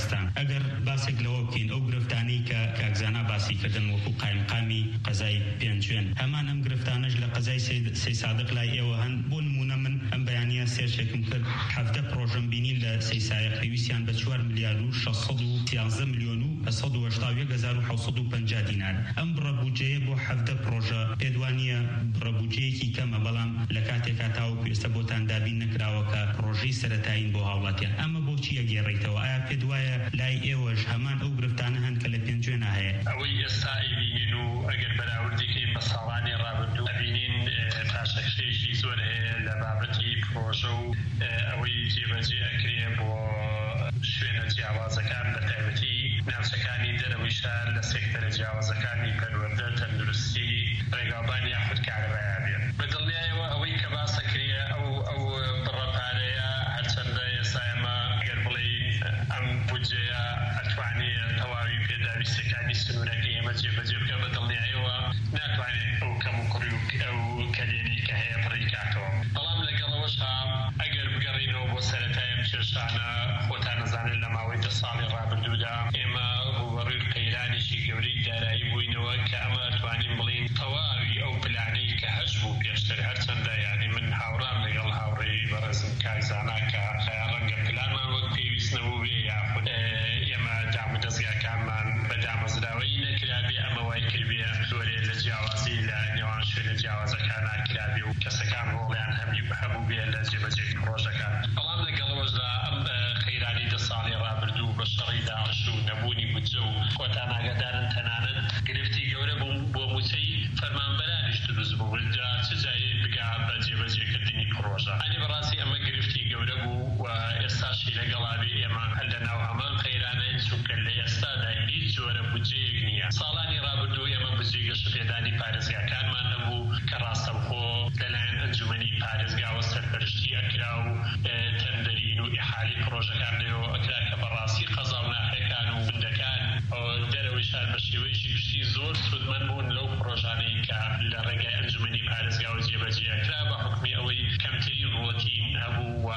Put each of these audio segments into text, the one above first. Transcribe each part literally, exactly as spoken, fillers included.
بەڕێستان ئەگەر باسێک لەوە بکەین ئەو گرفتانەی کە کاکزانا باسی کردن وەکو قایمقامی قەزای پێنجوێن هەمان ئەم گرفتانەش لە قەزای سەی سادق لای ئێوە هەن بۆ نمونە من ئەم بەیانیە سێرچێکم کرد حەڤدە پرۆژەم بینی لە سەی سایق پێویستیان بە چوار ملیار و شەشسەد و سیانزە ملیۆن و سەد و هەشتا و یەک هەزار و حەوسەد و پەنجا دینار ئەم بڕەبوجەیە بۆ حەڤدە پرۆژە پێدوانیە بڕەبوجەیەکی کەمە بەڵام لە کاتێکا تاوەکو ئێستا بۆتان دابین نەکراوە کە پرۆژەی سەرەتایین بۆ هاوڵاتیان ئەمە بۆچی ئەگێڕێیتەوە ئایا پێت وایە لای ئێوەش هەمان ئەو گرفتانە هەن کە لە پێنجوێنە هەیە ئەوەی ئێستا ئەیبینین و ئەگەر بەراوردیکەین بە ساڵانی ڕابردوو ئەبینین پاشەکشەیەکی زۆر هەیە لە بابەتی پرۆژە و ئەوەی جێبەجێ ئەکرێ بۆ شوێنە جیاوازەکان بە تایبەتی ناوچەکانی دەرەوەی شار لە سێکتەرە جیاوازەکانی پەروەردە تەندروستی ڕێگاوبانی یاخود کارەبایە بێت بەدڵنیایەوە ئەوەی کە باسەکرێ ئەو ئەو بڕەپارەیە هەرچەندە ئێستا ئێمە ئەگەر بڵێین ئەم بودجەیە ئەتوانێت تەواوی پێداویستەکانی سنوورەکەی ئێمە جێبەجێ بکە بەدڵنیایەوە ناتوانێت ئەو کەم و کوڕی و ئەو کەلێنەی کە هەیە بڕیکاتەوە بەڵام لەگەڵەوەشا ئەگەر بگەڕینەوە بۆ سەرەتای ئەم کێشانە خۆتان نەزانن لە ماوەی دە ساڵی ڕابردوودا ئێمە ڕوبەڕووی قەیرانێکی گەورەی دارایی بووینەوە کە ئەمە ئەتوانین بڵین تەواوی ئەو پلانەی کە هەش بوو پێشتر هەرچەندە یعنی من هاوڕام لەگەڵ هاوڕێی بەڕێزم کاکزانا کە ڕەنگە پلانمان وەک پێویست نەبوو بێ یاخود ئێمە دام و دەستگاکانمان بە دامەزراوەی نەکرابێ ئەمە وای کردبێ زۆرێ لە جیاوازی لە نێوان شوێنە جیاوازەکان ناکرابێ و کەسەکان ڕۆڵیان هەبوو بێ لە جێبەجێ پرۆژەکان بەڵام لەگەڵەوەشدا ئەم خەیرانی دە ساڵی ڕابردوو بە شەڕی داعش و نەبوونی بودجە و خۆتان ئاگادارن تەنانەت گرفتی گەورە بۆ موچەی فەرمانبەرانیش دروست بوو چ جایی بگا بە جێبەجێکردنی پرۆژە ئەنی بەڕاستی ئەمە گرفتی گەورە بوو و ئێستاشی لەگەڵابێ ئێمە لە ناو هەمان خەیرانەیە چونکە لە ئێستادا هیچ جۆرە بودجەیەک نییە ساڵانی ڕابردوو ئێمە بودجەی گەشتپێدانی پارێزگاکانمان هەبوو کە ڕاستەوخۆ لەلایەن ئەنجومەنی پارێزگاوە سەرپەرشتی ئەکرا و تەندەرین و ئیحالی پرۆژەکان لێەوە ئەکرا کە بەڕاستی قەزا و ناحیەکان و بندەکان دەرەوەی شار بە شێوەیەکی گشتی زۆر سودمەند بوون لەو پرۆژانەی کە لە ڕێگای ئەنجومەنی پارێزگاوە جێبەجێ ئەکرا بە حکمی ئەوەی کەمترین ڕۆتین هەبوو و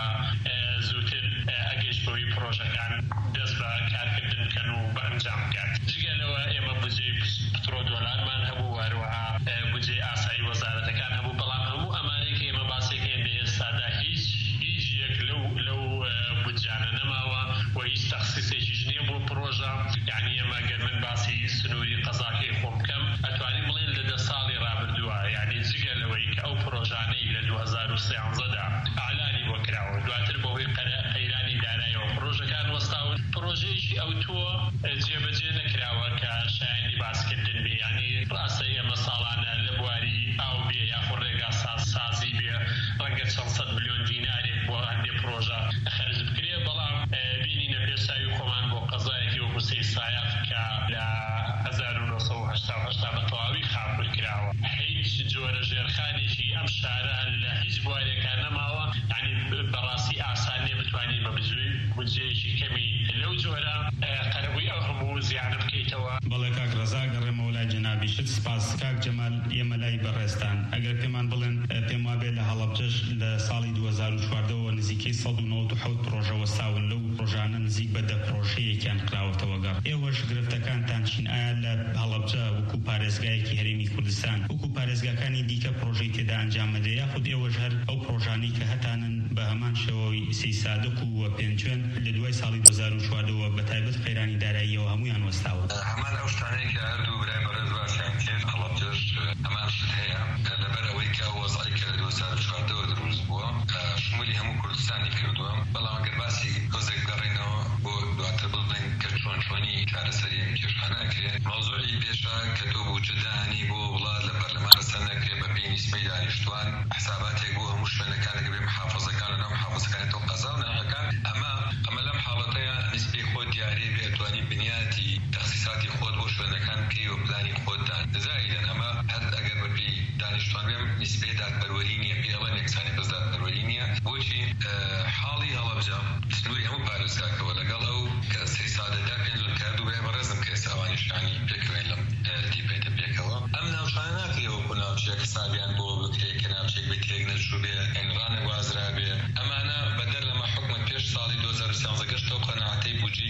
زووتر ئەگەشتەوەی پرۆژەکان دەست بە کارکردن بکەن و بە ئەنجام بکات جگە لەوە ئێمە بودجەی پترۆ دۆلارمان هەبوو وەروەها بودجەی ئاسایی وەزارەتەکان هەبوو بەڵام هەموو ئەمانەی کە ئێمە باسێکێن لە ئێستادا هیچ هیچ یەک لەو لەو بودجانە نەماوە و هیچ تەخسیسێکیش نییە بۆ پرۆژە یعنی ئێمە گەر من باسی سنووری قەزاکەی خۆم بکەم ئەتوانین بڵێن لە دە ساڵی ڕابردووە یعنی جگە لەوەی کە ئەو پرۆژانەی لە دوو هەزار و سیانزەدا ئاعلانی بۆ کراوە دواتر بەهۆی قەیرانی داراییەوە پرۆژەکان وەستاون پرۆژەیەکی ئەو تۆ جێبەجێ نەکراوە کە شایانی باسکردن بێ یعنی ڕاستە ئێمە ساڵانە لە بواری ئاو بێ یاخود ڕێگا سازی بێ ڕەنگە چەند سەد ملیۆن دینارێک بۆ هەندێک پرۆژە خەرج بکرێ بەڵام بینینە پێشاوی خۆمان بۆ قەزایەکی وەکو سەی سایق کە لە هەزار و نۆ سەد و هەشتا و هەشتا بە تەواوی خاپر کراوە هیچ جۆرە ژێرخانێکی ئەم شارە لە هیچ بوارێکان نەماوە یعنی بەڕاستی ئاسانێ بتوانین بە بودجەیەکی کەمی لەو جۆرە قەرەبووی ئەو هەموو زیانە بکەیتەوە. بەڵێ کاک ڕەزا گەڕێمەوە لای جەنابی شت سپاس. کاک جەمال ئێمە لای بەڕێستان ئەگەر پێمان بڵێن پێم وابێت لە هەڵەبجەش لە ساڵی دوو هەزار و چواردەوە نزیکەی سەد و نۆ حەوت پرۆژە وەستاون لەو پرۆژانە نزیک بە دە پرۆژەیەکیان کراوەتەوە گەڕ ئێوەش گرفتەکانتان چین ئایا لە هەڵەبجە وەکو پارێزگایەکی هەرێمی کوردستان وەکو پارێزگاکانی دیکە پرۆژەی تێدا ئەنجام بدەیە یاخود ئێوەش هەر ئەو پرۆژانەی کە هەتانن بە هەمان شێوەوەی سەی سادق و پێنجوێن لە دوای ساڵی دوو هەزار و چواردەوە بە تایبەت قەیرانی داراییەوە هەمویان وەستاوە هەمان ئەو شتانەی کە هەردوو برای بەڕێز باسییان کرد هەڵەبجەش هەمان شت هەیە لەبەر ئەوەی کە وەزعی کە لە دوو هەزار و چواردەوە دروست بووە شمولی هەموو کوردستانی کردووە بەڵام ئەگەر باسی تۆزێک گەڕێنەوە بۆ دواتر بڵێن کە چۆن چۆنی چارەسەری ئەم کێشانە ئەکرێت مەوزوعی پێشا کە تۆ بودجە داهانی بۆ وڵات لە پەرلەمان ڕەسەن نەکرێت بە پێی نیسبەی دانیشتوان حساباتێک بۆ هەموو شوێنەکانێک بێ محافەزەکان لەناو محافەزەکانی تۆ قەزا و ناحەکان ئەمە ئەمە لەم حاڵەتەیە نیسبەی خۆت دیارێ بێ ئەتوانی بنیاتی تەخسیساتی خۆت بۆ شوێنەکان بکەی و پلانی خۆتدان زائیدەن ئەمە هەر ئەگەر بە پێی دانیشتوان بێم نیسبەی دادپەروەری نییە پێی ئەڵێن یەکسانی بەس دادپەروەری نییە بۆچی حاڵی هەڵەبجە سنووری هەموو پارێزگاکەوە لەگەڵ ئەو کە سەی سادەدا پێنجۆن کردو بێ بەڕێزم کە ئێساوانیشانی پێکەوێن لەم دیپێتە پێکەوە ئەم ناوچانە ناکرێ وەکو ناوچەیەک سابیان بۆ بکرێت کە ناوچێک بێ تێک نەچوو بێ ئەنڕانە گوازرا بێ ئەمانە بەدەر لەمە حکومەت پێش ساڵی دوو هەزار و سیانزە گەشتەوە قەناعەتەی بودجەیەکی تایبەت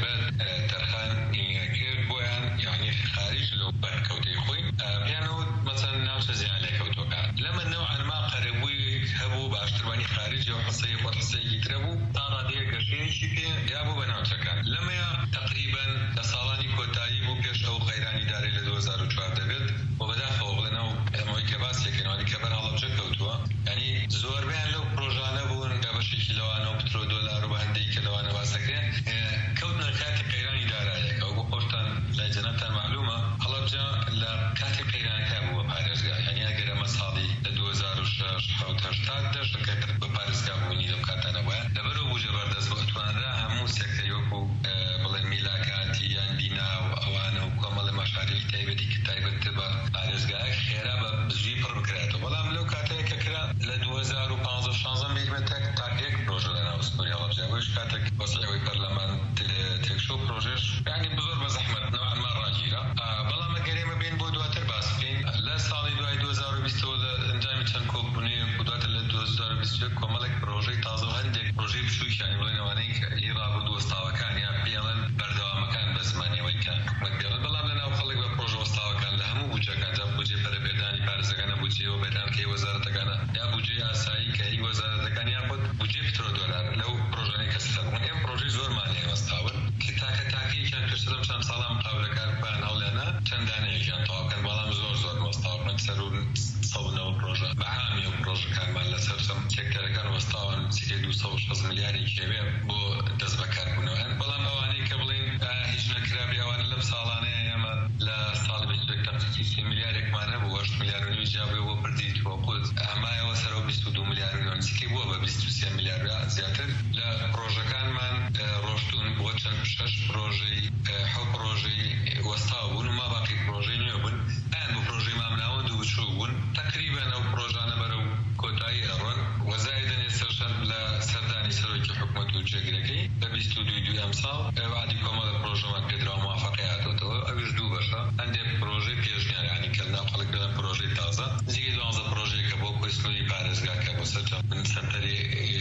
تایبەت تەرخان کرد بۆیان یعنی خارج لەو بەرکەوتەی خۆی پیانەوە مەسەن ناوچە زیان لێکەوتوەکان لەمە نەوعا ما قەرەبووی هەبوو باشتربانی خارج و حسەی خۆ حسەیەکی ترە بوو تا ڕادەیە گەشتێکی پێ یا بوو بە ناوچەکان لەمەیە تقریبا لە ساڵانی کۆتایی بوو پێش ئەو قەیرانی دارەی لە دوو هەزار و چواردە بێت و بەداخەوە بڵێنەوە ئەمەوەی کە باسێکەوەی کە بەر هەڵەبجە کەوتووە ینی زۆربیان لەو پرۆژانە بوون کە بەشێکی لەوانە و پترۆ دۆلار و بە هەندێکی لەوانە باسەکرێن کەوتنە کاتی قەیرانی دارایەکە و بۆ خۆشتان لای جەنەبتان معلومە هەڵەبجە لە کاتی قەیرانەکە بووە پارێزگا ینی ئەگەر ئەمە ساڵی لە دوو هەزار و شەش حەوت هەشتاد دەشتەکە بە پارێزگا بوونی لەو کاتانە وایە لەبەرەوە بوو جەبەردەست بۆ ئەتوانرا هەموو سێکتەری وەکو بڵێن میلاکاتی یان بینا و ئەوانە و کۆمەڵە مەشاریعی تایبەتی کە تایبەتتر بە پارێزگایەک خێرا بە زووی پڕ بکرێتەوە بەڵام لەو کاتەیە کە کرا لە دوو هەزار و پانزدە شانزە بیرمەتەک تا یەک پرۆژە لە ناو سنووری هەڵەبجە بۆیش کاتێک وەسعەوەی پەرلەمان تێکشۆ پرۆژێش یعنی بزۆر بە زەحمەت نەوعا ما ڕاگیرە بەڵام ئەگەر ئێمە بین بۆ دواتر باس بکەین لە ساڵی دوای دوو هەزار و بیستەوە لە ئەنجامی چەند کۆبوونەیەک و دواتر لە دوو هەزار و بیست و یەک کۆمەڵێک پرۆژەی تازە و هەندێک پرۆژەی بچووکیانی بڵێن ئەوانەی کە هی ڕابردووە وەستاوەکان یا پێڵەن بەردەوامەکان بە زمانیەوەی کە حکومەت پێڵەن بەڵام لەناو خەڵک بە پرۆژە وەستاوەکان لە هەموو بودجەکان جا بودجێ پەرەبێردانی پارێزەکانە بودجێەوە بێدانکەی وەزارەتەکانە یا بودجێ ئاسایی کە هی وەزارەتەکان یاخود بودجێ پترۆ دۆلار لەو پرۆژانەی کە سەر بوون ئێمە پرۆژەی زۆرمانیان وەستاون کە تاکە تاکەیەکیان پێشتر لەم چەند ساڵان مقابلەکار بەیان هەڵێنا چەند دانەیەکیان تەواوکەن بەڵام زۆر زۆر وەستاون سەر و سەونەوە پرۆژە بەعامی و پرۆژەکانمان لەسەر چەند سێکتەرەکان وەستاون سیکەی دوو سەد و شەست ملیارێکی هەبێ بۆ دەست بەکاربوونەوە هەن بەڵام ئەوانەی کە بڵێن هیچ نەکرابێ ئەوانە لەم ساڵانەیە ئێمە لە ساڵی بیست و یەک تەقسیمی سێ ملیارێکمان هەبوو هەشت ملیار و نیو جیابێ بۆ پردیتوە قوت ئەمایەوە سەرەوە بیست و دوو ملیار و نسیکەی بووە بە بیست و سێ ملیار زیاتر لە پرۆژەکانمان ڕۆشتون بۆ چەند شەش پرۆژەی حەوت پرۆژەی وەستاو بوون و ما باقی پرۆژەی نوێ بوون ئەیان بۆ پرۆژەی مامناوەند و بچوو بوون تقریبا ئەو پرۆژانە بەرەو کۆتایی ئەڕۆن وەزایدن ئێستاشان لە سەردانی سەرۆکی حکوومەت و جێگرەکەی لە بیست و دوو دوو ئەم ساڵ وعدی کۆمەڵە پرۆژەمان پێدراوە موافقەی هاتووەتەوە ئەویش دوو بەشە هەندێک پرۆژەی پێشنیار یعنی کە ناو خەڵک دەڵێن پرۆژەی تازە نزیکەی دوانزە پرۆژەیەکە بۆ کۆی سنووری پارێزگاکە بۆ سەرجەم من سەنتەری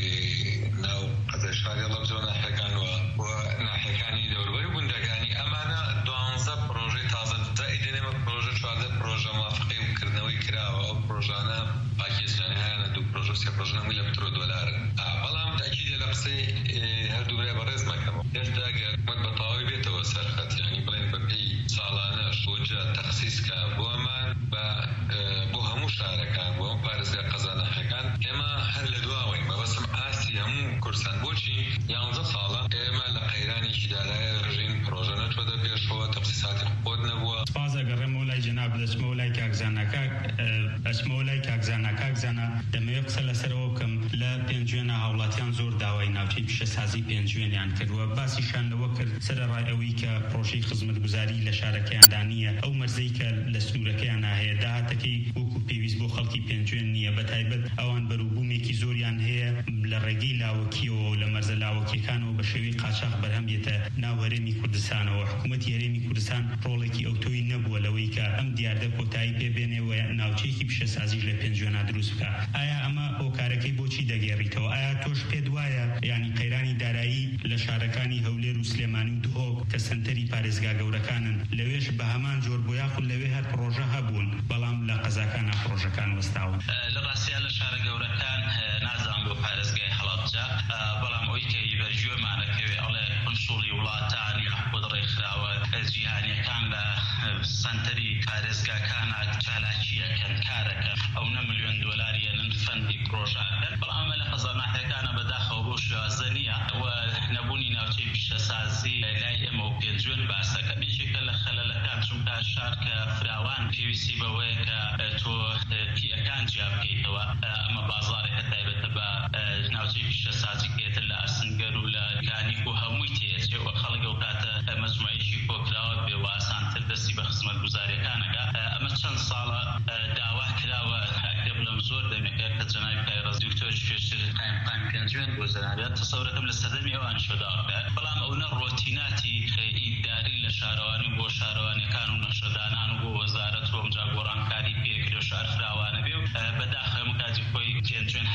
ناو قەزای شاری هەڵەبجە و ناحیەکان و ناحیەکانی دەوروبەری و گوندەکانی ئەمانە دوانزە پرۆژەی تازە زائیدەن ئێمە پرۆژە چواردە پرۆژە موافقەی وکردنەوەی کراوە ئەو پرۆژانە پاکێزیانی هەیەنە دوو پرۆژە سێ پرۆژە هەمووی لە پترۆ دۆلارن بەڵام تاکیدە لە قسەی هەردوو برای بەڕێز مەکەمەوە هێشتا ئەگەر حکومەت بە تەواوی بێتەوە سەرخەت یعنی بڵێن بەپێی ساڵانەش بۆجە تەخسیسکە بۆمان بە بۆ هەموو شارەکان بۆ ئەم پارێزگا قەزانەحەکان ئێمە هەر لە دواوەین مەبەستم ئاسی هەموو کورسان بۆچی یانزە ساڵە ئێمە لە قەیرانێکی دارایە ڕژین پرۆژە نەچۆتە پێشەوە تەخسیساتی خۆت نەبووە سپاس ئەگەڕێمەوە لای جەناب دەچمەوە لای کاکزانەکە ئەچمەوە لای کاکزانە کاکزانە دەمەوێت قسە لەسەرەوە بکەم لە پێنجوێنە هاوڵاتیان زۆر داوای ناوچەی پیشەسازی پێنجوێنیان کردووە باسیشان لەوە کرد سەرەڕای ئەوەی کە پرۆژەی خزمەتگوزاری لە شارەکەیاندا نییە ئەو مەرزەی کە لە سنوورەکەیان هەیە داهاتەکەی وەکو پێویست بۆ خەڵکی پێنجوێن نییە بەتایبەت ئەوان بەرووبوومێکی زۆریان هەیە لە ڕێگەی لاوەکیەوە و لە مەرزە لاوەکیەکانەوە بە شێوەی قاچاق بەرهەم بێتە ناو هەرێمی کوردستانەوە حکوومەتی هەرێمی کوردستان ڕۆڵێکی ئەوتۆی نەبووە لەوەی کە ئەم دیاردە کۆتایی پێبێنێەوە ناوچەیەکی پیشەسازیش لە پێنجوێنە دروست بکە ئایا ئەمە هۆکارەکەی بۆچی دەگێڕیتەوە ئایا تۆش پێت وایە یعنی قەیرانی دارایی لە شارەکانی هەولێر و سلێمانی و دهۆک کە سنتەری پارێزگا گەورەکانن لەوێش بە هەمان جۆر بۆ یاخود لەوێ هەر پرۆژە هەبوون بەڵام لە قەزاکانە پرۆژەکان وەستاون لە ڕاستیان لە شارە گەورەکان نازان بۆ پارێزگای هەڵەبجە بەڵام ئەوی کە بەرگوێمانەکەوێ ئەڵێ کنسوڵی وڵاتان یاخود ڕێکخراوە جیهانیەکان لە سنتەری پارێزگاکانە چالاکیەکەن کارەکەن ئەو نە ملیۆن دۆلاریەنن فەندی پرۆژەکەن بەڵام لە قەزانەحەکانە بەداخەوە بۆ شێوازە نییە و نەبوونی ناوچەی پیشەسازی لای ئێمە و پێنجوێن باسەکە بێشێکە لە خەلەلەکان چونکە شار کە فراوان پێویستی بەوەیە کە تۆ پیەکان جیا بکەیتەوە ئەمە بازاڕێکە تایبەتە بە ناوچەی پیشەسازی کێتر لە ئاسنگەر و لە کانیک و هەمووی تێچێ و خەڵک ئەو کاتە مەجموعەیەکی کۆکراوە بێ و ئاسانتر دەستی بە خزمەتگوزاریەکانەکە ئەمە چەند ساڵە داوا کراوە ئەکرێ بڵێم زۆر دەمێکە کە جەنابی پایڕەز دکتۆری پێشتر قایم قایم پێنجوێن بۆ زەرابێت تەسەورەکەم لە سەردەمی ئەوان شۆداوەکە بەڵام ئەو نە ڕۆتیناتی ئیداری لە شارەوانی بۆ شارەوانەکان و نەشەدانان و بۆ وەزارەت و ئەمجا گۆڕانکاری پێکرێ و شار فراوانە بێ و بەداخەوە کاتی خۆی پێنجوێن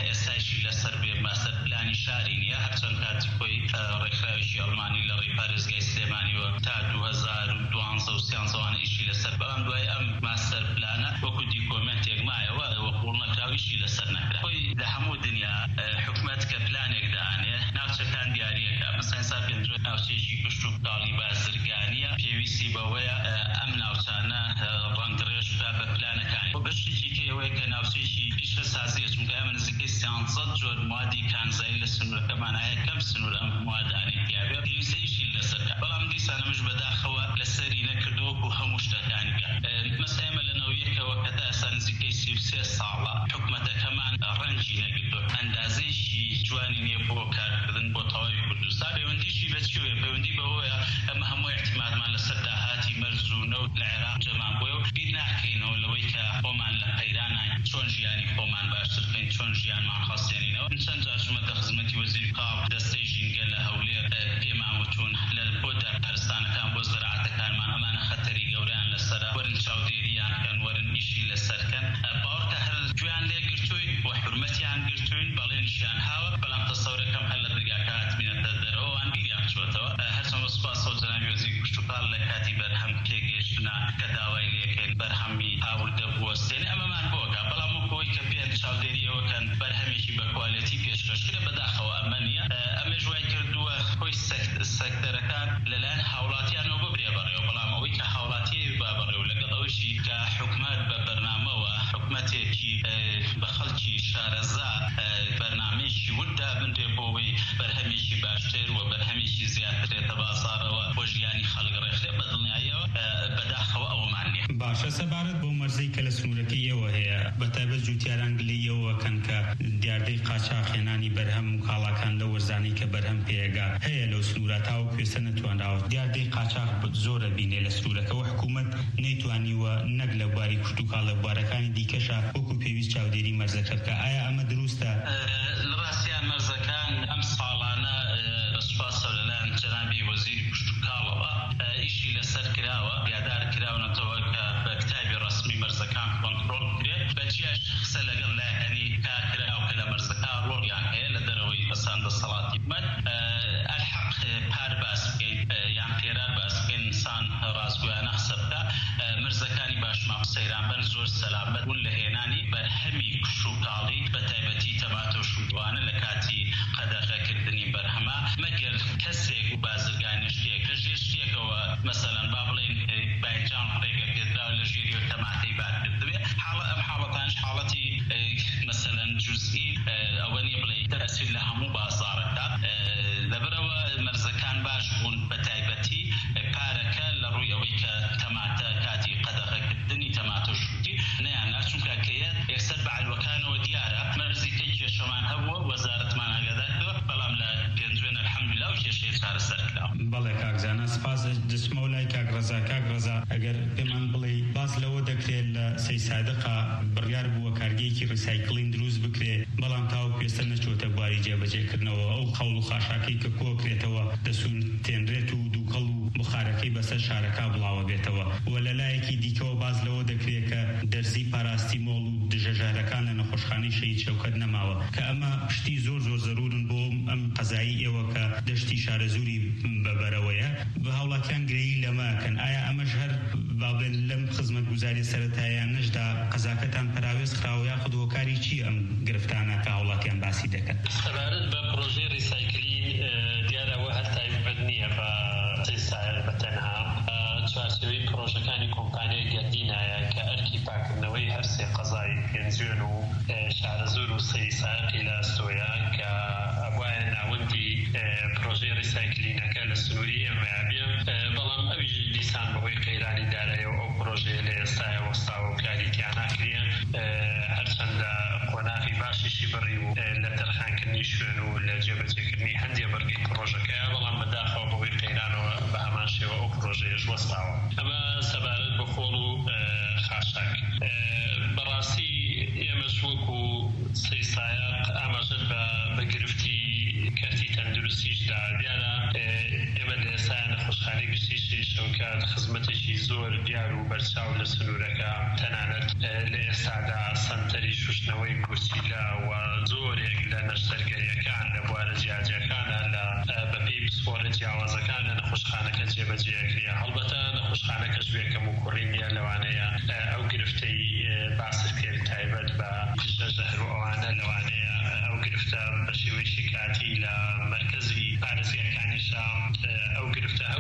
کشتوکاڵی بازرگانیە پێویستی بەوەیە ئەم ناوچانە ڕەنگڕێژ بە پلانەکانی بۆ بەشێکی کەوەیە کە ناوچەیەکی پیشە سازیە چونکە ئەمە نزیکەی سیانزەد جۆر موادی کانزایی لە سنوورەکەمان هەیە کەم سنوور ئەم موادانەی پیاوێ پێویستەیشی لەسەرکە بەڵام دیسانەمش بەداخەوە لەسەری نەکردووەکو هەموو شتەکانی مەسە ئێمە لە نەوەیەکەوە کە تا ئێستا نزیکەی سی و سێ ساڵە حکومەتەکەمان ڕەنگی نەگرتووە ئەندازەیەکی جوانی نییە بۆ کارکردن بۆ تەواوی کوردستان پەیوەندیشی بەچێوێ پەیوەندی بەوەیە ئەمە هەموو احتیمالمان لەسەر داهاتی مەرج و نەوت لە عێراق جەمان بۆیە و بیر ناکەینەوە لەوەی کە خۆمان لە قەیرانین چۆن ژیانی خۆمان باشترکەین چۆن ژیانمان خەستێنینەوە چەند جار چوومەتە خزمەتی وەزیری کاڵ دەستەی ژینگە لە هەولێر پێمان وتون لە بۆ دارپەرستانەکان بۆ زەراعەتەکانمان ئەمانە خەتەری گەورەیان لەسەرە وەرن چاودێریان کەن وەرن ئیشی لەسەرکەن باوەڕکە هەر گوێیان لێ گرتووین بۆ حرمەتیان گرتووین بەڵێنیشیان هاوە بەڵام تەسەورەکەم هەر لە دەرگاکە هاتمینەتە دەرەوەوان بیریان چۆتەوە هەرچەند سوپاسەوە جەنابی وەزیری کشتوکاڵ لە کاتی بەرهەم پێگەیشتنا کە داوای لێکرد بەرهەمی هاوردە بوەستێنێ ئەمەمان بۆکە بەڵام وەکەوەی کە پێیان چاودێریەوەکەن بەرهەمێکی بەکواڵێتی پێشکەشکرە بەداخەوە ئەمە نییە ئەمەش وای کردووە خۆی سەکتەرەکان لەلایەن هاوڵاتیانەوە ببرێ بەڕێوە بەڵام ئەوەی کە هاوڵاتی با بەڕێوە لەگەڵ ئەوەشی کە حکومەت بە بەرنامەوە حکومەتێکی بە خەڵکی شارەزا بەرنامەیەکی وردا بنرێ بۆەوەی بەرهەمێکی باشتر و بەرهەمێکی زیاترێتە بازارەوە بۆ ژیانی خەڵک ڕێکخرێ بە دڵنیاییەوە بەداخەوە ئەوەمان نییە. باشە سەبارەت بۆ مەرزەی کە لە سنوورەکەی ئێوە هەیە بەتایبەت جوتیاران گلەیەوەکەن کە دیاردەی قاچاقێنانی بەرهەم و کاڵاکان لە وەرزانەی کە بەرهەم پێگا هەیە لەو سنوورە تا و کوێسە نەتوانراوە دیاردەی قاچاق زۆرە بینێ لە سنوورەکەەوە حکوومەت نەیتوانیوە نەک لە بواری کوشتوکاڵ لە بوارەکانی دیکەشە وەکو پێویست چاودێری مەرزەکە بکە ئایا ئەمە دروستە؟ لە ڕاستیان مەرزەکان ئەم ساڵانە بەسوپاسە لەلایەن جەنابی وەزیری کوشتوکاڵەوە ئیشی لەسەر کراوە یادار کراونەتەوە کە بە کتابی ڕەسمی مەرزەکان کۆنتڕۆڵ بکرێت بەچیاش قسە لەگەڵ لایەنی کارکراوە کە لە مەرزەکان ڕۆڵیان هەیە لە دەرەوەی بەساندە سەڵاتی حکومەت ئەلحەق پار باس بکەین یان پێرار باس بکەین ئینسان ڕاستگویانە قسە بکە مەرزەکانی باشمام سەیرانبەر زۆر سەلامەت بوون لە هێنانی بەرهەمی کوشتوکاڵی بەتایبەتی تەماتە و شووانە لە کاتی قەدەغەکردنی بەرهەمە مەگەر کەسێک و بازرگانی شتێک لە ژێر شتێکەوە مەسەلەن با بڵێن باینجان ڕێگەکردراوە لە ژێری و تەماتەی بارکردبێ حاڵە ئەم حاڵەتانش حاڵەتی مەسەلەن جوزئی ئەوە نیە بڵێ تەسیر لە هەموو بازاڕەکە لەبەرەوە مەرزەکان باش بوون بەتایبەتی پارەکە لە ڕووی ئەوەی کە تەماتە کاتی قەدەغەکردنی تەماتە و شووتی نەیاننا چونکە کەیە یەکسەر بەعلوەکانەوە دیارە مەرزی کەی کێشەمان هەبووە وەزارەتمان ئاگادار کردووە بەڵام لە پێنجوێن ئەلحەمدولیلا و کێشەیە چارەسەر کراوە. بەڵێ کاکزانە سپاس دچمە و لای کاکڕەزا کاکڕەزا ئەگەر پێمان بڵێ باس لەوە دەکرێت لە سەی سادقا بڕیار بووە کارگەیەکی ڕیسایکڵین دروست بکرێت بەڵام تاوە پێستە نەچۆتە بواری جێبەجێکردنەوە ئەو خەوڵ و خاشاکەی کە کۆکرێتەوە دەسووتێنرێت و دووکەڵ و بخارەکەی بەسەر شارەکە بڵاوە بێتەوە و لە لایەکی دیکەوە باز لەوە دەکرێت کە دەرزی پاراستیمۆڵ و دژەژارەکان لە نەخۆشخانەی شەهید شەوکەت نەماوە کە ئەمە پشتی زۆر زۆر زەرورن بۆ ئەم قەزایی ئێوە کە دەشتی شارەزووری بەبەرەوەیە بە هاوڵاتیان گرەیی لەماکەن ئایا ئەمەش هەر بابێن لەم خزمەتگوزاری سەرەتاییان نەشدا قەزاکەتان پراوێز خراوە یاخود هۆکاری چی ئەم گرفتانە کە هاوڵاتیان باسی دەکەن؟ سەبارەت بە پرۆژەی ریسایکلین دیارەوە هەر تایبەت نییە بە سەیسایق بەتەنها چوارچێوەی پرۆژەکانی کۆمپانیای گەردینایە کە ئەرکی پاکردنەوەی هەر سێ قەزای پێنجوێن و شارەزور و سەیسایقی لە ئەستۆیە کە ئەوایە ناوەندی پرۆژەی ریسایکلینەکە لە سنووری ئێمەیە بێ بەڵام ئەویش دیسان بەهۆی قەیرانی دارایەوە ئەو پرۆژەیە لە ئێستایە وەستاوە و کاریتیان ناکرێن هەرچەندە قۆناغی باشیشی بڕی و لە تەرخانکردنی شوێن و لە جێبەجێکردنی هەندێ بەرگی پرۆژەکەیە بەڵام بەداخەوە بەهۆی قەیرانەوە بە هەمان شێوە ئەو پرۆژەیەش وەستاوە. ئەمە سەبارەت بە خۆڵ و خاشاک بەڕاستی ئێمەش وەکو سەیسایق ئاماژەت بە گرفتی کەرتی تەندروستیشدا دیارە ئێمە لە ئێستایە نەخۆشخانەی گشتی شەوکات خزمەتێکی زۆر دیار و بەرچاو لە سنوورەکە تەنانەت لە ئێستادا سەنتەری شوشتنەوەی کورسیلا و زۆرێک لە نەشتەرگەریەکان لە بوارە جیاجەکانە لە بەپێی پسپۆرە جیاوازەکان لە نەخۆشخانەکە جێبەجێکرێ هەڵبەتە نەخۆشخانەکەش بێکەم و کوڕی نیە لەوانەیە ئەو گرفتەی باسر کرد تایبەت بە ژەژەهر و ئەوانە لەوانەیە ئەو گرفتە بە شێوەیەکی کاتی لە مرکزی پارێزگاکانیشە ئەو گرفتە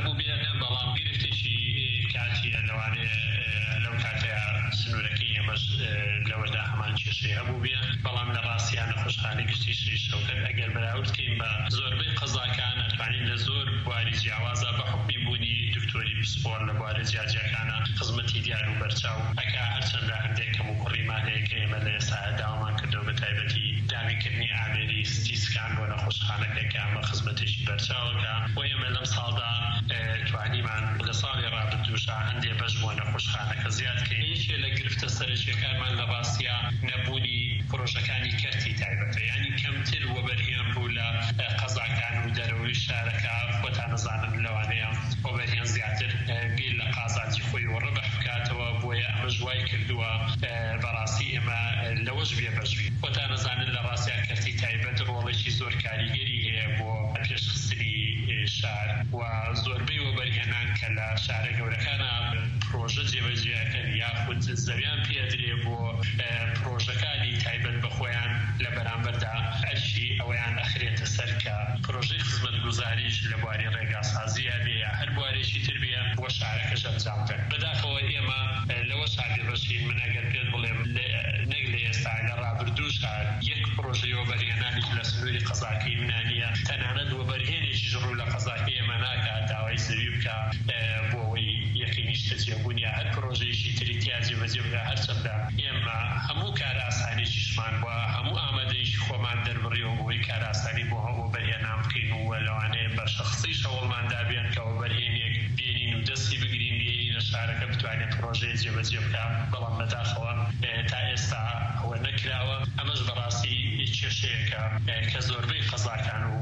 سپۆر لەبوارە جیاجیەکانە خزمەتی دیار و بەرچاو ئەکا هەرچەندە هەندێک کەم و کوڕیمان هەیە کە ئێمە لە ئێستا داوامان کردەوە بە تایبەتی دامیکردنی ئامێری ستیسکان بۆ نەخۆشخانەکە کە ئەمە خزمەتێکی بەرچاوەکە و ئێمە لەم ساڵدا توانیمان لە ساڵی ڕابردووشە هەندێک بەش بۆ نەخۆشخانەکە زیادکەین. یەکێ لە گرفتە سەرنجەکانمان لە ڕاستیە نەبوونی پرۆژەکانی کەرتی تایبەتە، یعنی کەمتر وەبەرهێن بوو لە قەزاکان و دەرەوەی شارەکە خۆتان نەزانن لەوانەیە وەبەرهێن زیاتر بیر لە قازانجی خۆی وەڕەبح بکاتەوە، بۆیە ئەمە ژوای کردووە بەڕاستی ئێمە لەوەش بێ بەشوی خۆتان نەزانن لە ڕاستیە کەرتی تایبەت ڕۆڵێکی زۆر کاریگەری هەیە بۆ پێشخستنی شار و زۆربەی وەبەرهێنان کە لە شارە گەورەکانە پرۆژە جێبەجێەکەن یاخود زەویان پێدرێ بۆ پرۆژەکانی تایبەت بە خۆیان لە بەرامبەردا ئەرشی ئەوەیان ئەخرێتە سەر کە پرۆژەی خزمەتگوزاریش لە بواری ڕێگاسازیە بێ یا هەر بوارێکی تر بێ بۆ شارەکەش ئەنجامدەن. بەداخەوە ئێمە لەوە شادێ بەشین، من ئەگەر پێت بڵێم نەک لە ئێستا لە ڕابردووشە یەک پرۆژەی وەبەرهێنانێک لە سنووری قەزاکەی منانیە، تەنانەت وەبەرهێنێکیش ڕوو لە قەزاکەی ئێمە ناکات داوای زەوی بکە بۆ ئەوەی یەقینیشتە جێبوونیە هەر پرۆژەیەکی تری تیازی بەجێ بکە. هەرچەندە ئێمە هەموو کار ئاسانێکیشمان بووە، هەموو ئامادەیشی خۆمان دەربڕیەوە بۆی کار ئاسانی بۆ وەبەرهێنان بکەین و لەوانەیە بە شەخسی شەوڵماندا بێن کە وەبەرهێنێک بێنین و دەستی بگرین بێنین لە شارەکە بتوانێت پرۆژەیە جێبەجێ بکە. بەڵام بەداخەوە تا ئێستا ئەوە نەکراوە. ئەمەش بەڕاستی کێشەیەکە کە زۆربەی قەزاکان و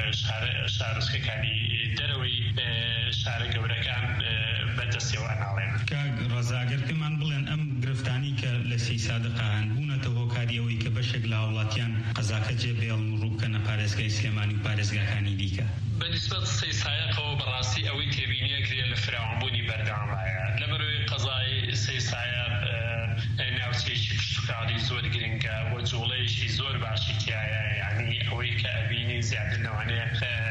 شارۆچکەکانی دەرەوەی شارە گەورەکان بەدەستیەوە ئەناڵێن. کاک ڕەزاگەر پێمان بڵێن ئەم گرفتانی کە لە سەی سادقە هەن بوونەتەوە هۆکاری ئەوەی کە بەشێک لە هاوڵاتیان قەزاکە جێبێڵن و ڕووبکەنە پارێزگای سلێمانی و پارێزگاکانی دیکە؟ بەنسبەت سەی سایەقەوە بەڕاستی ئەوەی تێبینیە کرێ لە فراوانبوونی بەردەوامایە لە بەرەوەی قەزای سەی سایەق ناوچەیەکی پشتوکاڵی زۆر گرنگە و جوڵەیەکی زۆر باشی تایە، یعنی ئەوەی کە ئەبینی زیاتر لەوانەیە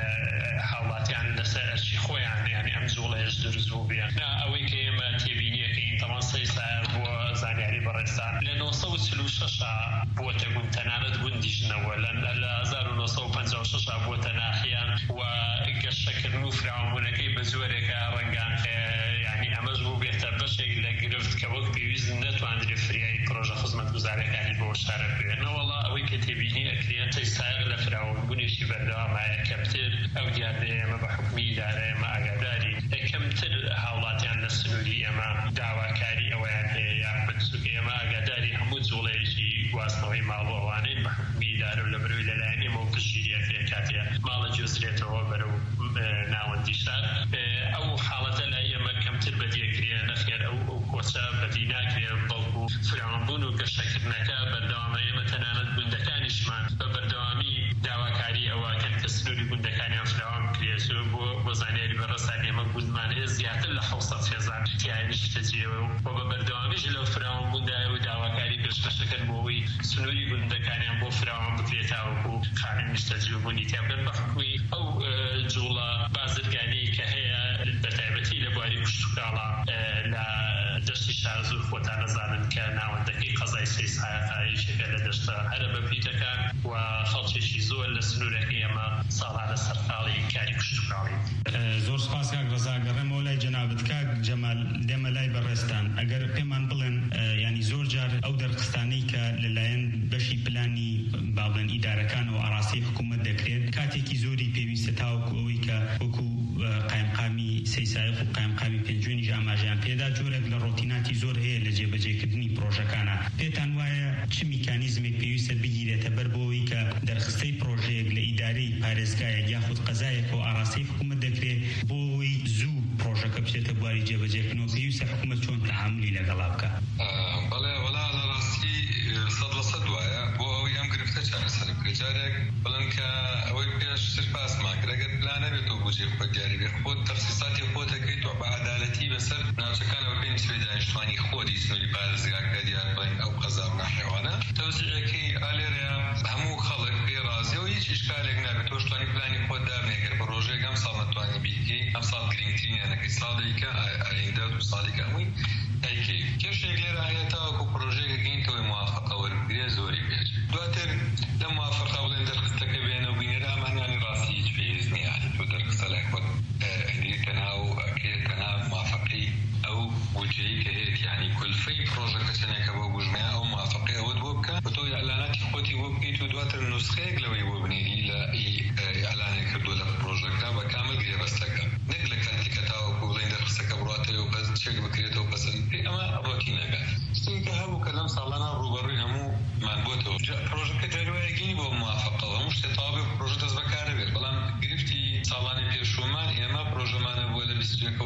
هاوڵاتیان لەسەر ئەرچی خۆیان یعنی ئەم جوڵەیەش دروست بوو بێن. نا ئەوەی کە ئێمە تێبینیەکەین تەمان سەی سایەق بۆ زانیاری بەڕێستان لە نۆ سەد و چل و شەشە بۆتە گوند تەنانەت گوندیشنەوە لە هەزار و نۆ سەد و پەنجا و شەشە بۆتە ناحیان و گەشتەکردن و فراوانبوونەکەی بە زۆرێکە ڕەنگە یعنی ئەمەش بوو بێتە بەشێک لە گرفت کە وەک پێویست نەتوانرێت فریای پرۆژە خزمەتگوزاریەکانی بۆ شارە بێنە. وەڵا ئەوەی کە تێبینی ئەکرێت سەی سایەق لە فراوانبوونێکی بەردەوامایە کەمتر ئەو دیاردەیە ئێمە بە حکمی ئیدارە ئێمە ئاگاداری کەمتر هاوڵاتیان لە سنووری ئێمە داواکاری ئەوەیان هەیە یاخود ئێمە ئاگاداری هەموو جوڵەیەکی گواستنەوەی ماڵ بۆ ئەوانەی بە حکمی ئیدارە و لە بەرەوەی لەلایەن ئێمە و پشتگیریەکە کاتێ ماڵە گوێزرێتەوە بەرەو ناوەندی شار ئەو حاڵەتە لای ئێمە کەمتر بەدیەکرێ نەخێر ئەو کۆچە بەدی ناکرێ بەڵکو فراوانبوون و گەشتەکردنەکە بەردەوامە ئێمە تەنانەت گوندەکانیشمان بە بەردەوامی داواکاری ئەوەکەن کە سنووری گوندەکانیان فراوان بکرێت بۆ بۆ زانیاری بەڕێستان ئێمە گوندمان هەیە زیاتر لە حەوت سەد هەزار تیایانیشتە جێوە و بە بەردەوامیش لەو فراوانبووندایە و داواکاری پێشکەشەکەن بۆ ئەوەی سنووری گوندەکانیان بۆ فراوان بکرێت تاوەکو خانوویشتە جێبوونی تیا بکەن بە حکمی ئەو جوڵە بازرگانەی کە هەیە بە تایبەتی لە بواری پشتوکاڵە لە دەشتی شارزوور خۆتان نەزانن کە ناوەندەکەی قەزای سەی سایەقە یەکێکە لە دەشتە هەرە بەپیتەکان و خەڵکێکی زۆر لە سنوورەکەی ئێمە ساڵانە سەرقاڵی کاری پشتوکاڵی. زۆر سپاس کاک ڕەزاگەڕێمەوە لای جەنابەت. کاک جەمال دێمە لای بەڕێستان، ئەگەر پێمان بڵێن ینی زۆر جار ئەو دەرخستانەی کە لەلایەن بەشی پلانی باڵێن ئیدارەکان و ئاڕاستی حکوومەت دەکرێت کاتێکی زۆری پێویستە تاوەکو ئەوەی کە وەکو قایمقامی سەی سایەق و قایمقامی پێنجوێنیش ئاماژەیان پێدا جۆرێک لە ڕۆتیناتی زۆر هەیە لە جێبەجێکردنی پرۆژەکانە. پێتان وایە چ میکانیزمێک پێویستە بگیرێتە بەر بۆەوەی کە دەرخستەی پرۆژەیەک لە ئیدارەی پارێزگایەک یاخود قەزایەک و ئاڕاستی حکوومەت دەکرێت بۆ ئەوەی زوو پرۆژەکە بچێتە بواری جێبەجێکردنەوە پێویستە حکوومەت چۆن تەعاملی لەگەڵا بکە؟ بەڵێ وەڵا لە ڕاستی سەد لە سەد وایە بۆ ئەوەی ئەم گرفتە چارەسەر بکرێت. جارێک بڵێن کە ئەوەی پێشتر پاسمان کرد ئەگەر پلانە بێتەوە بۆ جێبخۆ دیاری بێت خۆت تەخسیساتی خۆت دەکەیت و بە عەدالەتی بەسەر ناوچەکانەوە پێی نسبەی دانیشتوانی خۆتی سنووری پارێزگاکە دیار بڵێن ئەو قەزا و ناحێوانە تەوزیعەکەی ئالێرەیە هەموو خەڵک پێی ڕازیە و هیچ ئیشکالێک نابێت. تۆش توانی پلانی خۆت دابنێ ئەگەر بە ڕۆژێک ئەم ساڵ نەتوانی بیکەی ئەم ساڵ گرنگترینیانەکەی ساڵ دەیکە ئایندە دو ساڵێک هەمووی ئەیکەی. کێشێک لێرە هەیە تاوەکو پرۆژەیەک گەینتەوەی موافقە وەربگرێ زۆری بێت. دواتر لە موافقە بڵێن دەرخستەکە بێنە و بینێرە ئەمانیانی ڕاستی هیچ پێویست نییە. تۆ دەرخستە لای خۆت هێنێتە ناو ئەکرێتە ناو موافقە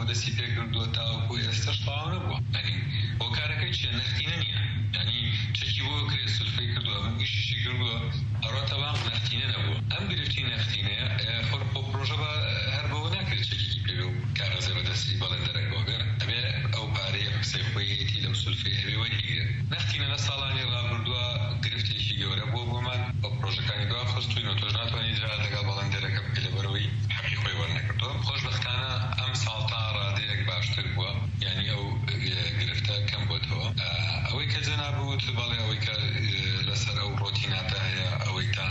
دەستی پێ کردووە تاوەکو ئێستاش تەواو نەبووە. یعنی بۆ کارەکەی چیە نەختینە نییە، یعنی چەکی بۆ کرێ سولفەی کردووە من ئیشیشی کردووە ئەڕۆ تەواو نەختینە نەبووە. ئەم گرفتی نەختینەیە خۆ پرۆژە بە هەر بەوە ناکرێت چەکێکی پێ و کاغەزە بەدەستی بەڵێ دەرەکەوە بێ ئەبێ ئەو پارەیە قسەی خۆی هەیەتی لەو سولفەی هەبێ وەرگیرێت. نەختینە لە ساڵانی ڕابردووە گرفتێکی گەورە بووە بۆمان بە پرۆژەکانی دوا خستوین و تۆش ناتوانانی درا لەگەڵ بەڵندێرەکە بکە لەبەرەوەی حەقی خۆی وەرنەکردەوە. خۆشبەختانە ئەم ساڵ تا ڕادەیەک باشتر بووە، یعنی ئەو گرفتە کەم بۆتەوە. ئەوەی کە جەنابوت بەڵێ ئەوەی کە لەسەر ئەو ڕۆتیناتە هەیە ئەوەی تا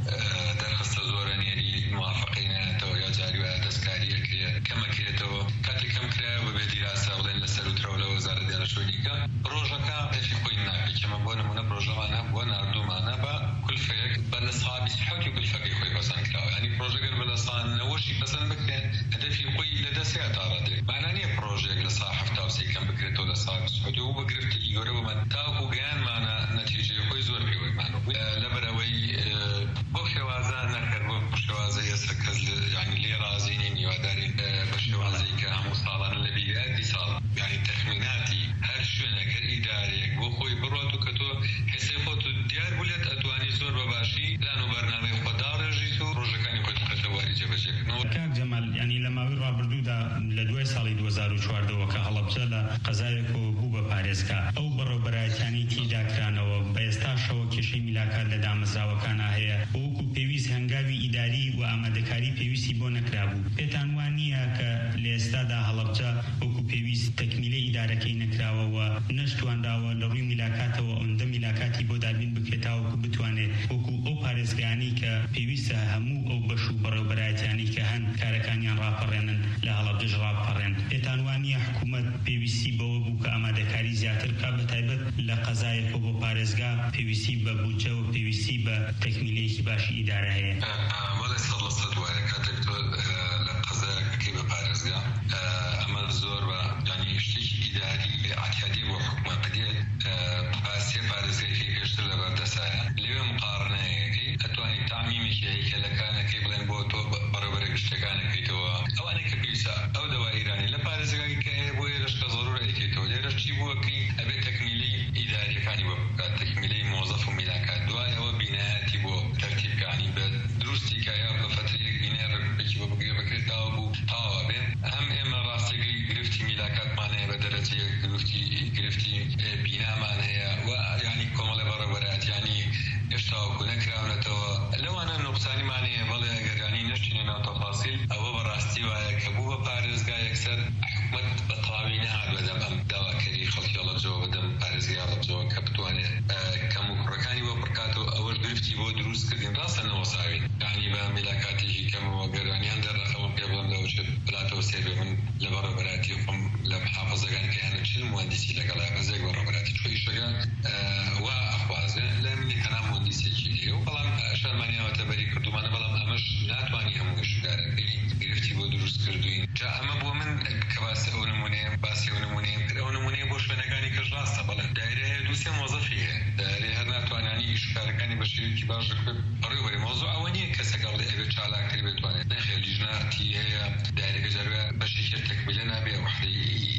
دەرخستە زۆرە نێری موافقەی نایەتەوە یا جاری وایە دەستکاری ئەکرێت کەمەکرێتەوە کاتێک کەم کرایە بەبێ دیراسە بڵێن لەسەر وترەوە لە وەزارەت دیارەشۆنیکە ڕۆژەکە تەفی خۆی ناکەی کەمە بۆ نمونە پرۆژەمانە بۆ ناردوومانە بە کولفەیەک بە لە سەعات بیست و حەوتی کولفەکەی خۆی پەسەند کراوە. یعنی پرۆژەگەر بە لە سەعات نەوەشی پەسەند بکرێن هەدەفی خۆی لەدەستێ تا ڕادەیەک. مانە نییە پرۆژێک لە سەعات هەفتا و سێ کەم بکرێتەوە لە سەعات بیست و حەوتی و بە گرفتێکی گەورە بۆمان تاوەکو گەیانمانە نەتیجەی خۆی زۆر پێوەیمان بوو. لەبەرەوەی بۆ شێوازە نەکرد بۆ شێوازە ئێستا کەس یعنی لێ رازی نین هیواداری بە شێوازەی کە هەموو ساڵانە لە بیرایەتی ساڵ یعنی تەخمیناتی هەر شوێنێک هەر ئیدارەیەک بۆ خۆی بڕات و کە تۆ حسەی خۆت و دیار بولێت ئەتوانی زۆر بەباشی لان و بەرنامەی خۆ داڕێژیت و ڕۆژەکانی خۆت بکەتە واری جێبەجێکردنەوە. کاک جەمال ینی لە ماوەی ڕابردوودا لە دوای ساڵی دوو هەزار و چواردەوە کە هەڵەبجە لە قەزایەکەوە بوو بە پارێزگا ئەو بەڕێوەبەرایەتیانی تیدا کرانەوە بە ئێستاشەوە کێشەی میلاکات لە دامەزراوەکانە هەیە وەکو پێویست هەنگاوی ئیداری و ئامادەکاری پێویستی بۆ نەکرابوو. پێتان وان نییە کە لە ئێستادا هەڵەبجە وەکو پێویست تەکمیلەی ئیدارەکەی نەکراوەوە نەشتوانداوە لە ڕووی میلاکاتەوە ئەوەندە میلاکاتی بۆ دابین بکرێتاوەکو بتوانێت وەکو ئەو پارێزگایانی کە پێویستە هەموو ئەو بەش و بەڕێوەبەرایەتیانی کە هەن کارەکانیان ڕاپەڕێنن لە هەڵەبجەش ڕاپەڕێن. پێتان وان نییە حکوومەت پێویستی بەوە بوو کە ئامادەکاری زیاتر کا بە تایبەت لە قەزایەکە بۆ پارێزگا پێویستی بە بودجە و پێویستی بە تەکمیلەیەکی باشی ئیدارە هەیە. وەڵێ سەد لە سەد وایە کاتێک تۆ لە قەزایەکەکەی بە پارێزگا ئەمە زۆر بە ینی شتێکی ئیداری ئاعتیادی بۆ حکوومەت بدێت پاسیە پارێزگایەکەی پێشتر لە بەردەسایە لێوێ مقارنەیەکەی ئەتوانی تامیمێکی هەیکەلەکانەکەی بڵێن بۆ تۆ بەڕێوەبەرێک شتەکانەکەیتەوە ئەوانەی کە پێویستە ئەو دەوای ئیرانی لە پارێزگای کە هەیە بۆ ئێرەش کە زەڕورە ئەیکەیتەوە لێرەش چی بووەکەی ئەبێت تەکمیلەی ئیداریەکانی بۆ بکات تەکمیلەی مۆزەف و میلاکات دوایەوە بینایەتی بۆ تەرتیبکانی بە دروستی کە یا بە فترەیەک بینایەکی بۆ بگرێ بکرێتەوە بوو تاوە بێن هەم ئێمە ڕاستەکەی گرفتی میلاکاتمان هەیە بە دەرەجەیەک گرفتی گرفتی بینامان هەیە و ینی کۆمەڵە بەڕێوەبەرایەتیانی هێشتاوەکو نەکراونەتەوە لەوانە نوقسانیمان هەیە بەڵێ ئەگەرانی نەشتینە ناو تەفاسیل ئەوە بەڕاستی وایە کە بوو بە پارێزگا یەکسەر حکومەت بە تەواوی نەهات بەدەم ئەم داواکەری خەڵکی هەڵەبجەوە بەدەم پارێزگای هەڵەبجەوە کە بتوانێت کەم و کوڕەکانی بۆ بڕکاتەوە ئەوەش گرفتی بۆ دروست کردین ڕاستە نەوەساوین یعنی بە میلاکاتێکی کەمەوە گەرانیان دەرەخەوە پێ بڵم لەوچێت بلاتەوە سێبێ من لە بەڕێوەبەراتی خۆم لە محافەزەکانی کە هەنە چل موهەندیسی لەگەڵ هەبەزێک بەڕێوەبەراتی چۆ ئیشەکە وا ئەخوازێ لە منی کەنا موهەندیسێکی هەیە و بەڵام شەرمانیاوەتە بەری کردومانە بەڵام ئەمەش ناتوانی هەموو شوگارەکەی گرفتی بۆ دروست کردوین جا ئەمە بۆ من کە باسی ئەو نمونەیە باسی ئەو نمونەیەم کرد ئەو نمونەیە بۆ شوێنەکانی کەش ڕاستە بەڵێ دایرە هەیە دوو سێ مۆزەفی هەیە دایرەی هەر ناتوانانی ئیشکارەکانی بە شێوەیەکی باش بکرێت بەڕێوەبەری مۆزوع ئەوە نییە کەسێک هەڵێ ئەبێت چالاکتر بتوانێت نەخێ لیژنەتی هەیە دایرەکە جەروە بەشێکی تەکمیلە نابێ وحدەی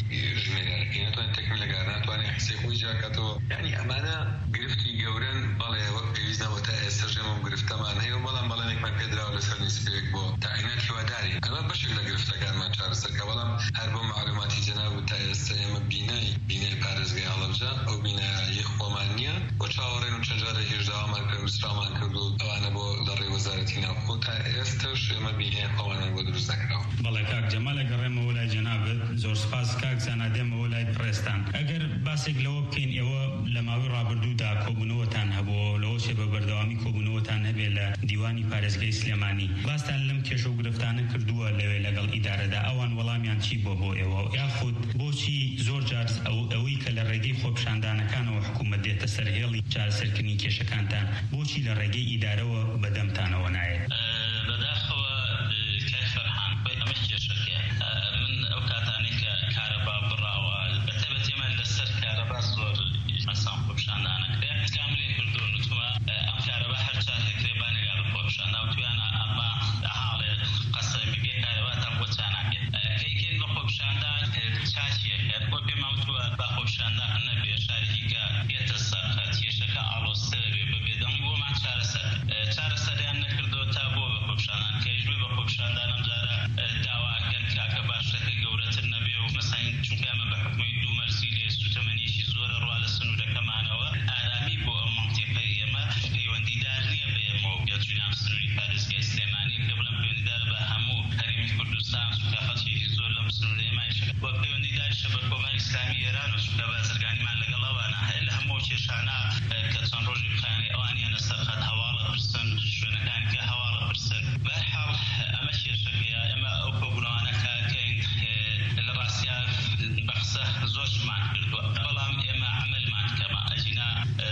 ژمێرەکەی ناتوانێت تەکمیلەکار ناتوانێت حسەی خۆی جاکاتەوە یعنی ئەمانە گرفتی گەورەن بەڵێ وەک پێویست نەبوو تا ئێستا ژێمە گرفتەمان هەیە و بەڵام بەڵێنێکمان پێدراوە لەسەر نیسبەیەک بۆ تاعینات هیواداری ئەمە بەشێک لە گرفتەکانمان چارەسەرکە بەڵام هەر بۆ معلوماتی جەناب و تا ئێستا ئێمە بینای بینای پارێزگای هەڵەبجە ئەو بینایە خۆمان نییە بۆ چاوەڕێن و چەند جارێک هێژداوامان کرد وسرامان کرد و ئەوانە بۆ لە ڕێی وەزارەتی ناوخۆ تا ئێستاش ئێمە بینای خۆمانیان بۆ دروست نەکراوە. بەڵێ کاک جەمال ئەگەڕێمەوە لای جەنابەت زۆر سپاس کاک زانادێمەوە لای پڕێستان ئەگەر باسێک لەوە بکەین ئێوە لە ماوەی ڕابردوودا کۆبوونەوەتان هەبووە لەوە چێ بە بەردەوامی کۆبوونەوەتان هەبێ لە دیوانی پارێزگای سلێمانی باستان لەم کێشە و گرفتانە کردووە لەوێ لەگەڵ ئیدارەدا ئەوان وەڵامیان چی بۆ بۆ ئێوە یاخود بۆچی زۆر جار ئەوەی کە لە ڕێگەی خۆپشاندانەکانەوە حکوومەت دێتە سەرهێڵی چارەسەرکردنی کێشەکانتان بۆچی لە ڕێگەی ئیدارەوە بەدەمتانەوە نایێت؟ بەداخەوە کای فەرحان ئەمە کێشەکە من ئەو کاتانی کە کارەبا بڕاوە بەتەبەت ئێمە لەسەر کارەبا زۆر مەسان خۆپشاندانەکرێ کاملێ کردو نوتمە ئەم کارەبا هەر چاکەکرێ بانێگا بە خۆپشاندا و تویانە ئەمە حاڵێ قەسەمی بێ کارەباتان بۆ چاناکێت کەیکێن بە خۆپشاندا ئیسلامی ئێران و سوکە بازرگانیمان لەگەڵەوانە لە هەموو کێشانە کە چەند ڕۆژی بخانێ ئەوانیانە سەرخەت هەواڵە پرسن شوێنەکان کە هەواڵە پرسن بەرحاڵ ئەمە کێشەکەیە ئێمە ئەو کۆبوونەوانە کاکەین لە ڕاستیا بەخسە زۆرمان کردووە بەڵام ئێمە عملمان کەمە ئەجینا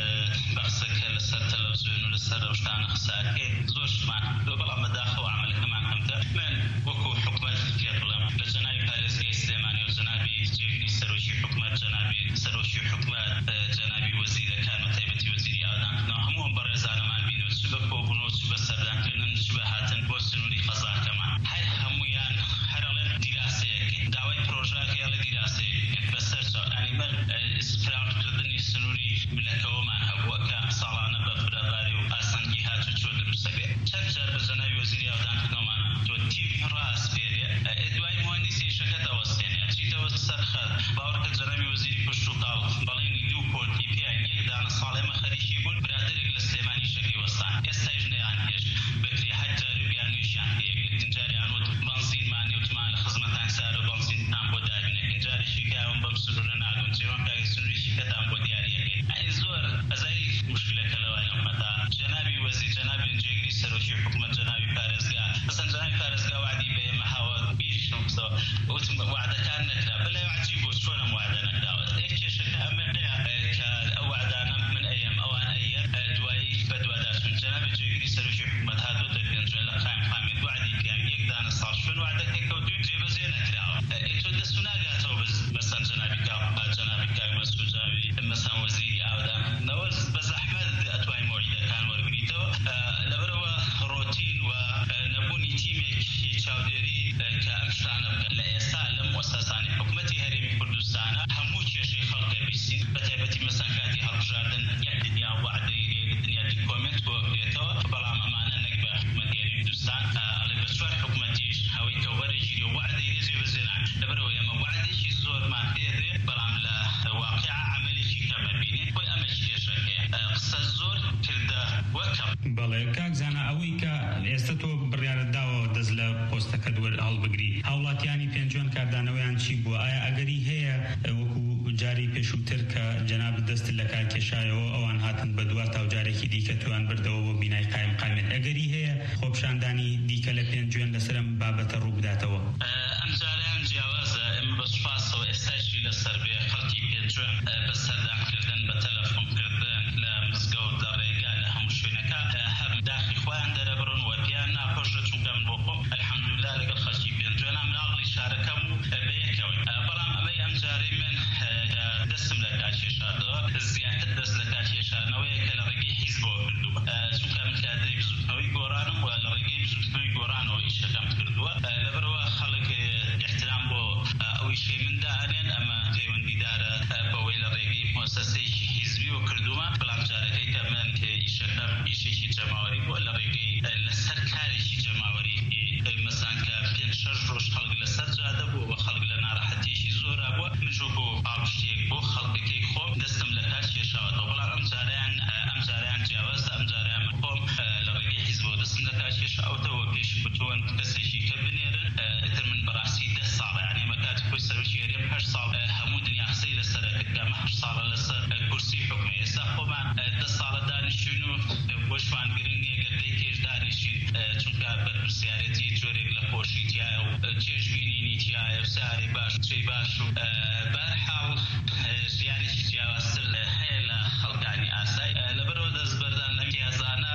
بەخسەکە لەسەر تەلەڤیزیۆن و لەسەر ڕەوشتانە قساکەی زۆرشمان کردووە بەڵام بەداخەوە عملەکەمان کەمتە من وەکو حکومەت پێ بڵێم لە جەنابی پارێزگای سلێمانی و جەنابی جێگری سەرۆکی حکومەت جەنابی سەرۆکی حکومەت جەنابی وەزیرەکان بە تایبەتی وەزیری ئاودانکردنەوە هەمووان بە ڕێزانەمان بینەوە چ بە کۆبوونەوە چ بە سەردانکردن چ بە هاتن بۆ سنووری قەزاکەمان هەر هەموویان هەرەڵێن دیراسەیەکەین داوای پرۆژەکەی هەڵە دیراسەیەکەین بەسەر چاوەکانی من ئیسفراغکردنی سنووری ملەکەوەمان هەبووە کە ساڵانە بە فرەباری و ئاسەنگی هاتوو چۆ دروستەکە چەند جار بە جەنابی وەزیری ئاودانکردنەوەمان تۆ تیر ڕاستپێرێ دوای مهندسی شەکەت ئەوەستێنێ چیتەوە سەرخەت باوەڕکە جەنابی وەزیری پشت و تاڵ بەڵێنی دوو کۆرتی پیان یەک دانە ساڵێ مە خەریکی بوون برادێک لە سلێمانی شەکەی وەستان ئێستایش نەیان هێش بکری هەر جاری بیان نوێژیان پێیەکرد جاریان وت بەنزینمانی وتمان لە خزمەتان سارە بەنزینتان بۆ دابینەکەین جارێکی کاون بەم سنوورە ناگەم چێوان کاگە سنووری شەکەتان بۆ دیاریەکەین ئەی زۆر ئەزایی مشکلەکە لەوای ئەمەدا جەنابی وەزیر جەنابی جێگری سەرۆکی حکومەت جەنابی پارێزگا بەسەن جەنابی پارێزگا وعدی بە ئێمە هاوە بیریشم قسەوە وتم وعدەکان نەکرا بەلای عەجیب بوو چۆنم وعدە نەکراوە کێشەکە ئەمە نەیە کە ئەو وعدانە من ئەیەم ئەوان ئەیەن دوایی بە دوواداچون جەنابی جێگری سەرۆکی حکومەت هاتووەتە پێنجێ لە قایم خامێت وعدی پیان یەک دانە ساڵ شوێن وعدەکەی کەوتووی جێبەجێ نەکراوە تۆ دەست و ناگاتەوە بەسەن جەنابی کاڵ جەنابی کاک مەسعود جەنابی مەسەن وەزیری ئاودانکردنەوە بە زەحمەت ئەتوانی موعیدەکان وەرگریتەوە لەبەرەوە ڕۆتین و نەبوونی تیمێکی چاودێری کە ئەم شتانە بکەن لە ئێستا لە مؤسسەسانی حکومەتی هەرێمی کوردستانە هەموو کێشەی خەڵکە بیستین بە تایبەتی مەسەن کاتی هەڵبژاردن یان دنیا وعدەی دنیا کۆمنت بۆ بێتەوە بەڵام ئەمانە نەک بە حکومەتی هەرێمی کوردستان ئەڵێ بە چوار حکومەتیش هەوەی کە وەرەگیری و وعدەی لێ جێبەجێ ناکرێت لەبەرەوە ئێمە وعدێکی زۆرمان پێدرێ بەڵام لە واقعا عملێکی کەمە بینێت بۆی ئەمە کێشەکەیە قسە زۆر کردە وەکەم بەڵێ کاک زانا ئەوەی کە ئێستا تۆ بڕیارت داوە دەست لە پۆستەکەت هەڵبگری هاوڵاتیانی پێنجۆن کاردانەوەیان چی بووە ئایا ئەگەری هەیە وەکو جاری پێشووتر کە جەناب دەست لە کار کێشایەوە ئەوان هاتن بە دووار تاوجارێکی دیکە توان بردەوە بۆ بینای قایم قامێت ئەگەری هەیە خۆپشاندانی دیکە لە پێنجۆن لەسەرم بابەتە ڕووبداتەوە ئەم جاریان جیاوازە ئێمە بە سوپاسەوە ئێستاشی لەسەر بێ خەڵکی پێنجۆن بە سەردانکردن بە تەلەفۆنکردن لە مزگەوت لە ڕێگا لە هەموو شوێنەکە هەم داخی خۆیان دەرەبڕن و پێیان ناخۆشە چونکە من بۆ خۆم ئەلحەمدوللا لەگەڵ خەڵکی پێنجۆنە مناڵی شارەکەم و بەیەکەوەی بەڵام ئەمەی ئەم جارەی من دەستم لە کار کێشاردەوە زیاتر دەست لە کار کێشاردنەوەیە کە لە ڕێگەی حیزبەوە کردووە چونکە من کادری بزوتنەوەی گۆڕانم و لە ڕێگەی بزوتنەوەی گۆڕانەوە ئیشەکەم کردووە لەبەرەوە خەڵک احترام بۆ ئەوەی شەی من دائنێن ئەمە پەیوەندیدارە بەوەی لە ڕێگەی مؤسسەیەکی حیزبی و کردووە بەڵام جارەکەی کە من ئیشەکەم ئیشێکی جەماوەری بووە لە ڕێگەی لەسەر کارێکی جەماوەری مەسان کە پێنج شەش ڕۆژ خەڵک لەسەر جادە بووە و خەڵک لە ناڕەحەتیەکی زۆرا بووە من ژۆ بۆ پاڵپشتێک بۆ خەڵکەکەی خۆم دەستم لە کار کێشاوەتەوە بەڵام ئەم جاریان ئەم جاریان جیاوازە ئەم جاریان من خۆم لە ڕێگەی حیزبەوە دەستم لە کار کێشاوەتەوە پێشی بتوان کەسێکی کە بنێرن ئیتر من بەڕاستی دە ساڵە یعنی ئێمە کاتی خۆی سەرۆکی هەرێم هەشت ساڵ هەموو دنیا قسەی لەسەرە کرد کە ئەمە هەشت ساڵە لەسەر کورسی حکومە ئێستا خۆمان دە ساڵە دانیشتوین و بۆشمان گرنگێ گەردەی کێش دانیشتین چونکە بەرپرسیارەتی جۆرێک لە خۆشی تایە و چێژبینینی تایە و سارێ باش چەی باش و بەرحاڵ ژیانێکی جیاوازتر هەیە لە خەڵکانی ئاسایی لەبەرەوە دەستبەردان لەم پیازانە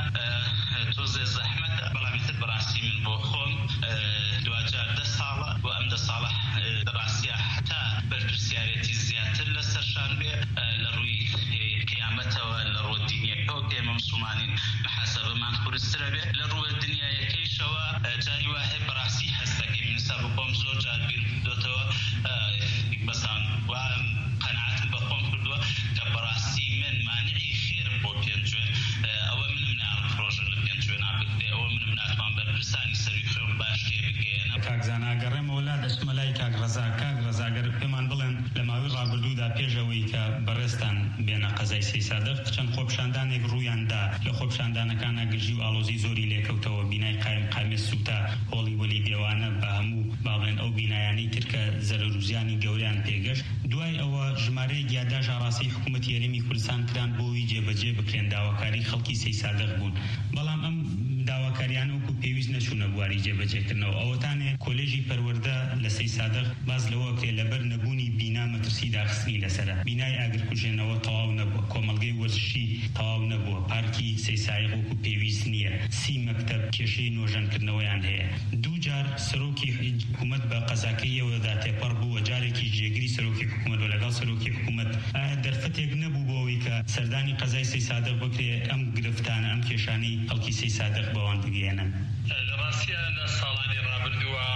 تۆزێ زەحمەتە بەڵام ئیتر بەڕاستی من بۆ خۆم دوجار دە ساڵە و ئەم دە ساڵە ڕاستیە حتا بەرپرسیارەتی زیاتر لەسەرشان بێ لە ڕووی قیامەتەوە لە ڕۆ دینیەکەوە کە ئێمە موسڵمانین محاسەبەمان خورسترە بێ لە ڕووە دنیایەکەیشەوە جاری وا هەیە بەڕاستی هەست دەکەین من سا بە خۆم زۆر جار بیرم کردوێتەوە بەسان وا قەناعەتم بە خۆم کردووە کە بەڕاستی من مانعی خێر بۆ پێنجۆن ئەوە منم ناوە پرۆژە لە پێنجۆنا بکرێ ئەوە منم ناتوان بەرپرسانی سەروی خوێم باش تێ بگەێنە کاک زانا گەڕێمەوە لا دەچمە لای کاک ڕەزا کاک ڕەزا گەر پێمان بڵێن لە ماوەی ڕابردوودا پێشەوەی کە بەڕێستان بێنە قەزای سەی سادق چەند خۆپیشاندانێک ڕوویاندا لە خۆپیشاندانەکانە گژی و ئاڵۆزی زۆری لێکەوتەوە. بینای قایم قامی سوتا هۆڵی وەلی دێوانە بە هەموو باڵێن ئەو بینایانەی ترکە زەرەروزیانی گەوریان پێگەشت. دوای ئەوە ژمارەیەک یادداش ئاڕاستی حکوومەت یەرێمی کوردستان کران بۆی جێبەجێ بکرێن داواکاری خەڵکی سەی سادق بوون. بەڵام ئەم داواکاریان وەکو پێویست نەچوونە بواری جێبەجێکردنەوە. ئەوەتانێ کۆلێژی پەروەردە لە سەی سادق باز لەوە کرێ لەبەر نەبوونی بینا مەترسی داخستنی لەسەرە. بینای ئاگرکوژێنەوە تەواو نەبووە، کۆمەڵگەی وەرزشی تەواو نەبووە، پارکی سەی سایق وەکو پێویست نییە، سی مەکتەب کێشەی نۆژەنکردنەوەیان هەیە. دوو جار سەرۆکی حکوومەت بە قەزاکەیەوەدا تێپەڕ بووە، جارێکی جێگری سەرۆکی حکوومەت و لەگەڵ سەرۆکی حکوومەت. ئایا دەرفەتێک نەبوو بۆەوەی کە سەردانی قەزای سەی سادق بکرێ ئەم گرفتانە ئەم کێشانەی خەڵکی سەی سادق بەوان بگەێنن؟ لە ڕاستیە لە ساڵانی ڕابردووە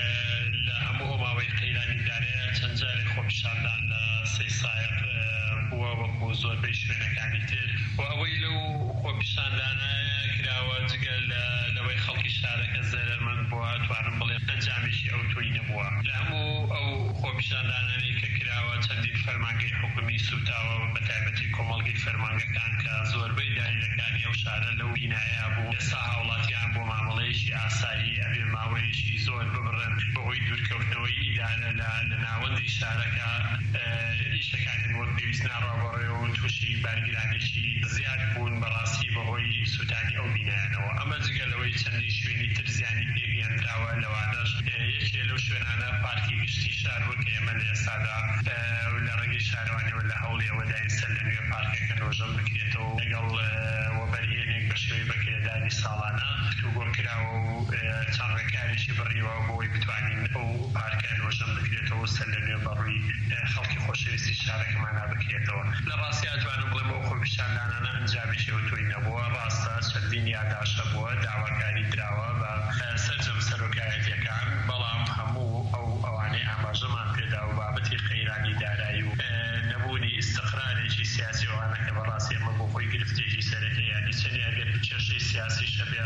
لە هەموو ئۆماوەی قەیرانی دارەیە چەند جارێک خۆپیشاندان لە سەی سایق بووە وەکو زۆربەی شوێنەکانی تر و ئەوەی لەو خۆپیشاندانایە کراوە جگە لەوەی خەڵکی شارەکە زەرمەند بووە توانم بڵێم ئەنجامیشی ئەو توی نەبووە. لە هەموو ئەو خۆپیشاندانانی کە کراوە چەندین فەرمانگەی حکومی سوتاوە بە تایبەتی کۆمەڵگەی فەرمانگەکان کە زۆربەی داهێنەکانی ئەو شارە لەو بینایە بوو. ئێستا هاوڵاتیان بۆ مامەڵەیەکی ئاسایی ئەبێ ماوەیەکی زۆر ببڕن بەهۆی دوورکەوتنەوەی ئیدارە لە ناوەندی شارەکە ئیشەکانیان وەک پێویست ناڕابڕێەوە و تووشی بارگرانێکی زیاد بوون بەڕاستی بەهۆی سوتانی ئەو بینایانەوە. ئەمە جگە لەوەی چەندی شوێنی تر زیانی پێگەیاندراوە لەوانەش یەکێ لەو شوێنانە پارکی گشتی شار وەک ئێمە لە ئێستادا لە ڕێگەی شارەوانیەوە لە هەوڵی ئەوەدای سەر لە نوێ پارکەکە ڕۆژەم بکرێتەوە لەگەڵ وەبەرهێنێک بە شێوەی بەکرێدانی ساڵانە توگۆڕکراوە و چەند ڕێکاریشی بڕیوە بۆی بتوانین ئەو پارکە ڕۆژەم بکرێتەوە سەر لە نوێ بەڕووی خەڵکی خۆشەویستی شارەکەمانە بکرێتەوە. لە ڕاستی ئەتوانم بڵێم ئەو خۆپیشاندانانە ئەنجامیشی ئەو توی نەبووە. ڕاستە چەندین یادداشە بووە، داواکاری دراوە بە سەرجەم سەرۆکایەتیەکان، بەڵام هەموو ئەو ئەوانەی ئاماژەمان پێدا و بابەتی قەیرانی دارایی و نەبوونی ئیستقرارێکی سیاسی ئەوانە کە بەڕاستی ئەمە بۆ خۆی گرفتێکی سەرەکە یانی چەندی ئەگەر کێشەی سیاسی شەبێ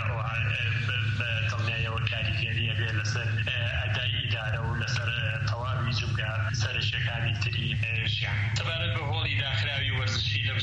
بە دڵنیاییەوە کاریگەریە بێ لەسەر ئەدای ئیدارە و لەسەر تەواوی جوگە سەرشەکانی تری ژیان. تەبارەت بە هۆڵی داخراوی وەرزشی لەم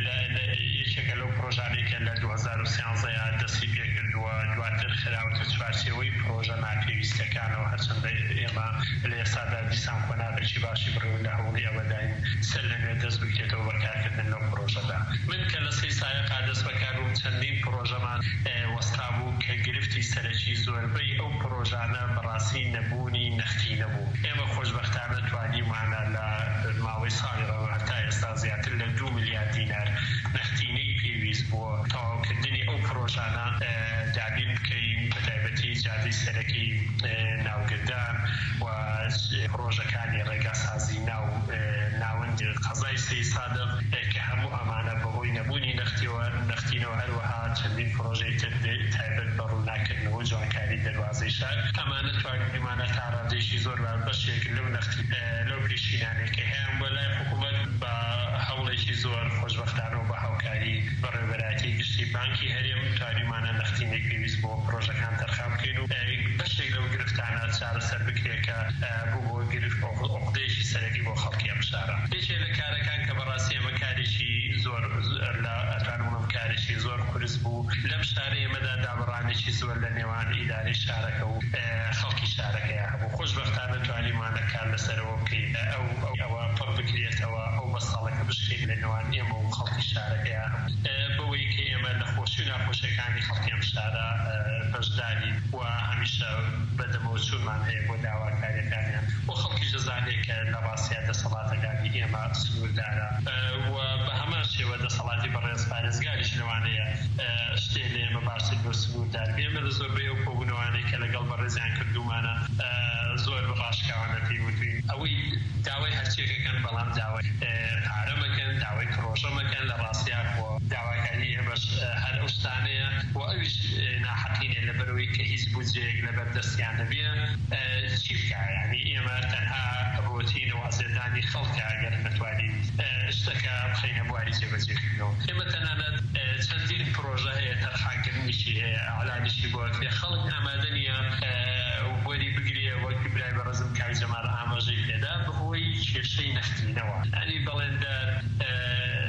یەکێکە لەو پرۆژانێکە لە دوو هەزار و سیانزەیە دەستی پێکردووە، دواتر خراوەتە چوارچێوەی پرۆژە ناپێویستەکانەوە، هەرچەندە ئێمە لە ئێستادا دیسان کۆناغێکی باشی بڕێون لە هەوڵی ئەوەداین سەر لەنوێ دەست بکرێتەوە بەکارکردن لەو پرۆژەدا. من کە لە سەی سایقا دەست بەکار بووم چەندین پرۆژەمان وەستا بوو کە گرفتی سەرەکی زۆربەی ئەو پرۆژانە بەڕاستی نەبوونی نەختی نەبوو. ئێمە خۆشبەختانە توانیمانە لە ماوەی ساڵی ڕەوە هەتا ئێستا زیاتر لە دوو میلیارد دینار نەختینەی پێویست بووە تەواوکردنی ئەو پرۆژانە دابین بکەین، بە تایبەتی جادەی سەرەکی ناوگردان و پرۆژەکانی ڕێگاسازی ناو ناوەندی قەزای سەی سادق کە هەموو ئەمانە بەهۆی نەبوونی نەختینەوە هەروەها چەندین پرۆژەی تر تایبەت بە ڕووناکردنەوە و جوانکاری دەواازەی شار ئەمانە توانیمانە تا ڕادێشی زۆر بەشێک لەو نەختی لەو پێشینانێکە هەیە بۆ لای حکوومەت بە هەوڵێکی زۆر خۆشبەختانە و بە هاوکاری بەڕێوەبەراتی گشتی بانکی هەرێم توانیمانە نەختینێک پێویست بۆ پرۆژەکان تەرخان بکەین و بەشێک لەو گرفتانە چارەسەر بکرێت کە بوو بۆ گرفت عقدەیەکی سەرەکی بۆ خەڵکی ئەم شارە. یەکێک لە کارەکان کە بەڕاستی ئەمە کارێکی زۆر لە ئەتوانم کارێکی زۆر قورس بوو لەم شارە ئێمەدا دابڕانێکی زۆر لە نێوان ئیدارەی شارەکە و خەڵکی شارەکەیە هەبوو. خۆشبەختانە توانیمانە کار لەسەرەوە بکەین ئەو ئەوە پڕ بکرێتەوە ئەو بەستەڵەکە بشکێت لە نێوان ئێمە و خەڵکی شارەکەیە بەوەی کە ئێمە لە خۆشی و ناخۆشیەکانی خەڵکی ئەم شارە بەشداری و هەمیشە بەدەمەوە چوونمان هەیە بۆ داواکاریەکانیان بۆ خەڵکی جەزانێک کە لە ڕاستیە دەسەڵاتەکانی ئێمە سنووردارە و بە هەمان شێوە دەسەڵاتی بەڕێز پارێزگاریش لەوانەیە شتێک لە ئێمە باشتر بۆ سنووردار ئێمە لە زۆربەی ئەو کۆبوونەوانەی کە لەگەڵ بەڕێزیان کردومانە زۆر بەڕاشکاوانە پێیوتوین ئەوەی داوای هەرچێکەکەن بەڵام داوای پارە مەکەن، داوای پرۆژە مەکەن. لە ڕاستیە داواکاری ئێمەش هەر ئەو شتانەیە و ئەویش ناحەقینێ لەبەرەوەی کە هیچ بودجەیەک لەبەردەستیان نەبێ چی بکە، یعنی ئێمە تەنها ڕۆتین و ئەزێدانی خەڵکە ئەگەر نەتوانین شتەکە بخەینە بواری جێبەجێکردنەوە. ئێمە تەنانەت چەندین پرۆژە هەیە تەرخانکردنیشی هەیە ئەعلانیشی بۆ بێ خەڵک ئامادە نییە بۆری بگرێ وەک برای بەڕێزم کاک جەمال ئاماژەی پێدا بەهۆی کێشەی نەختینەوە. ئەنی بەڵێندە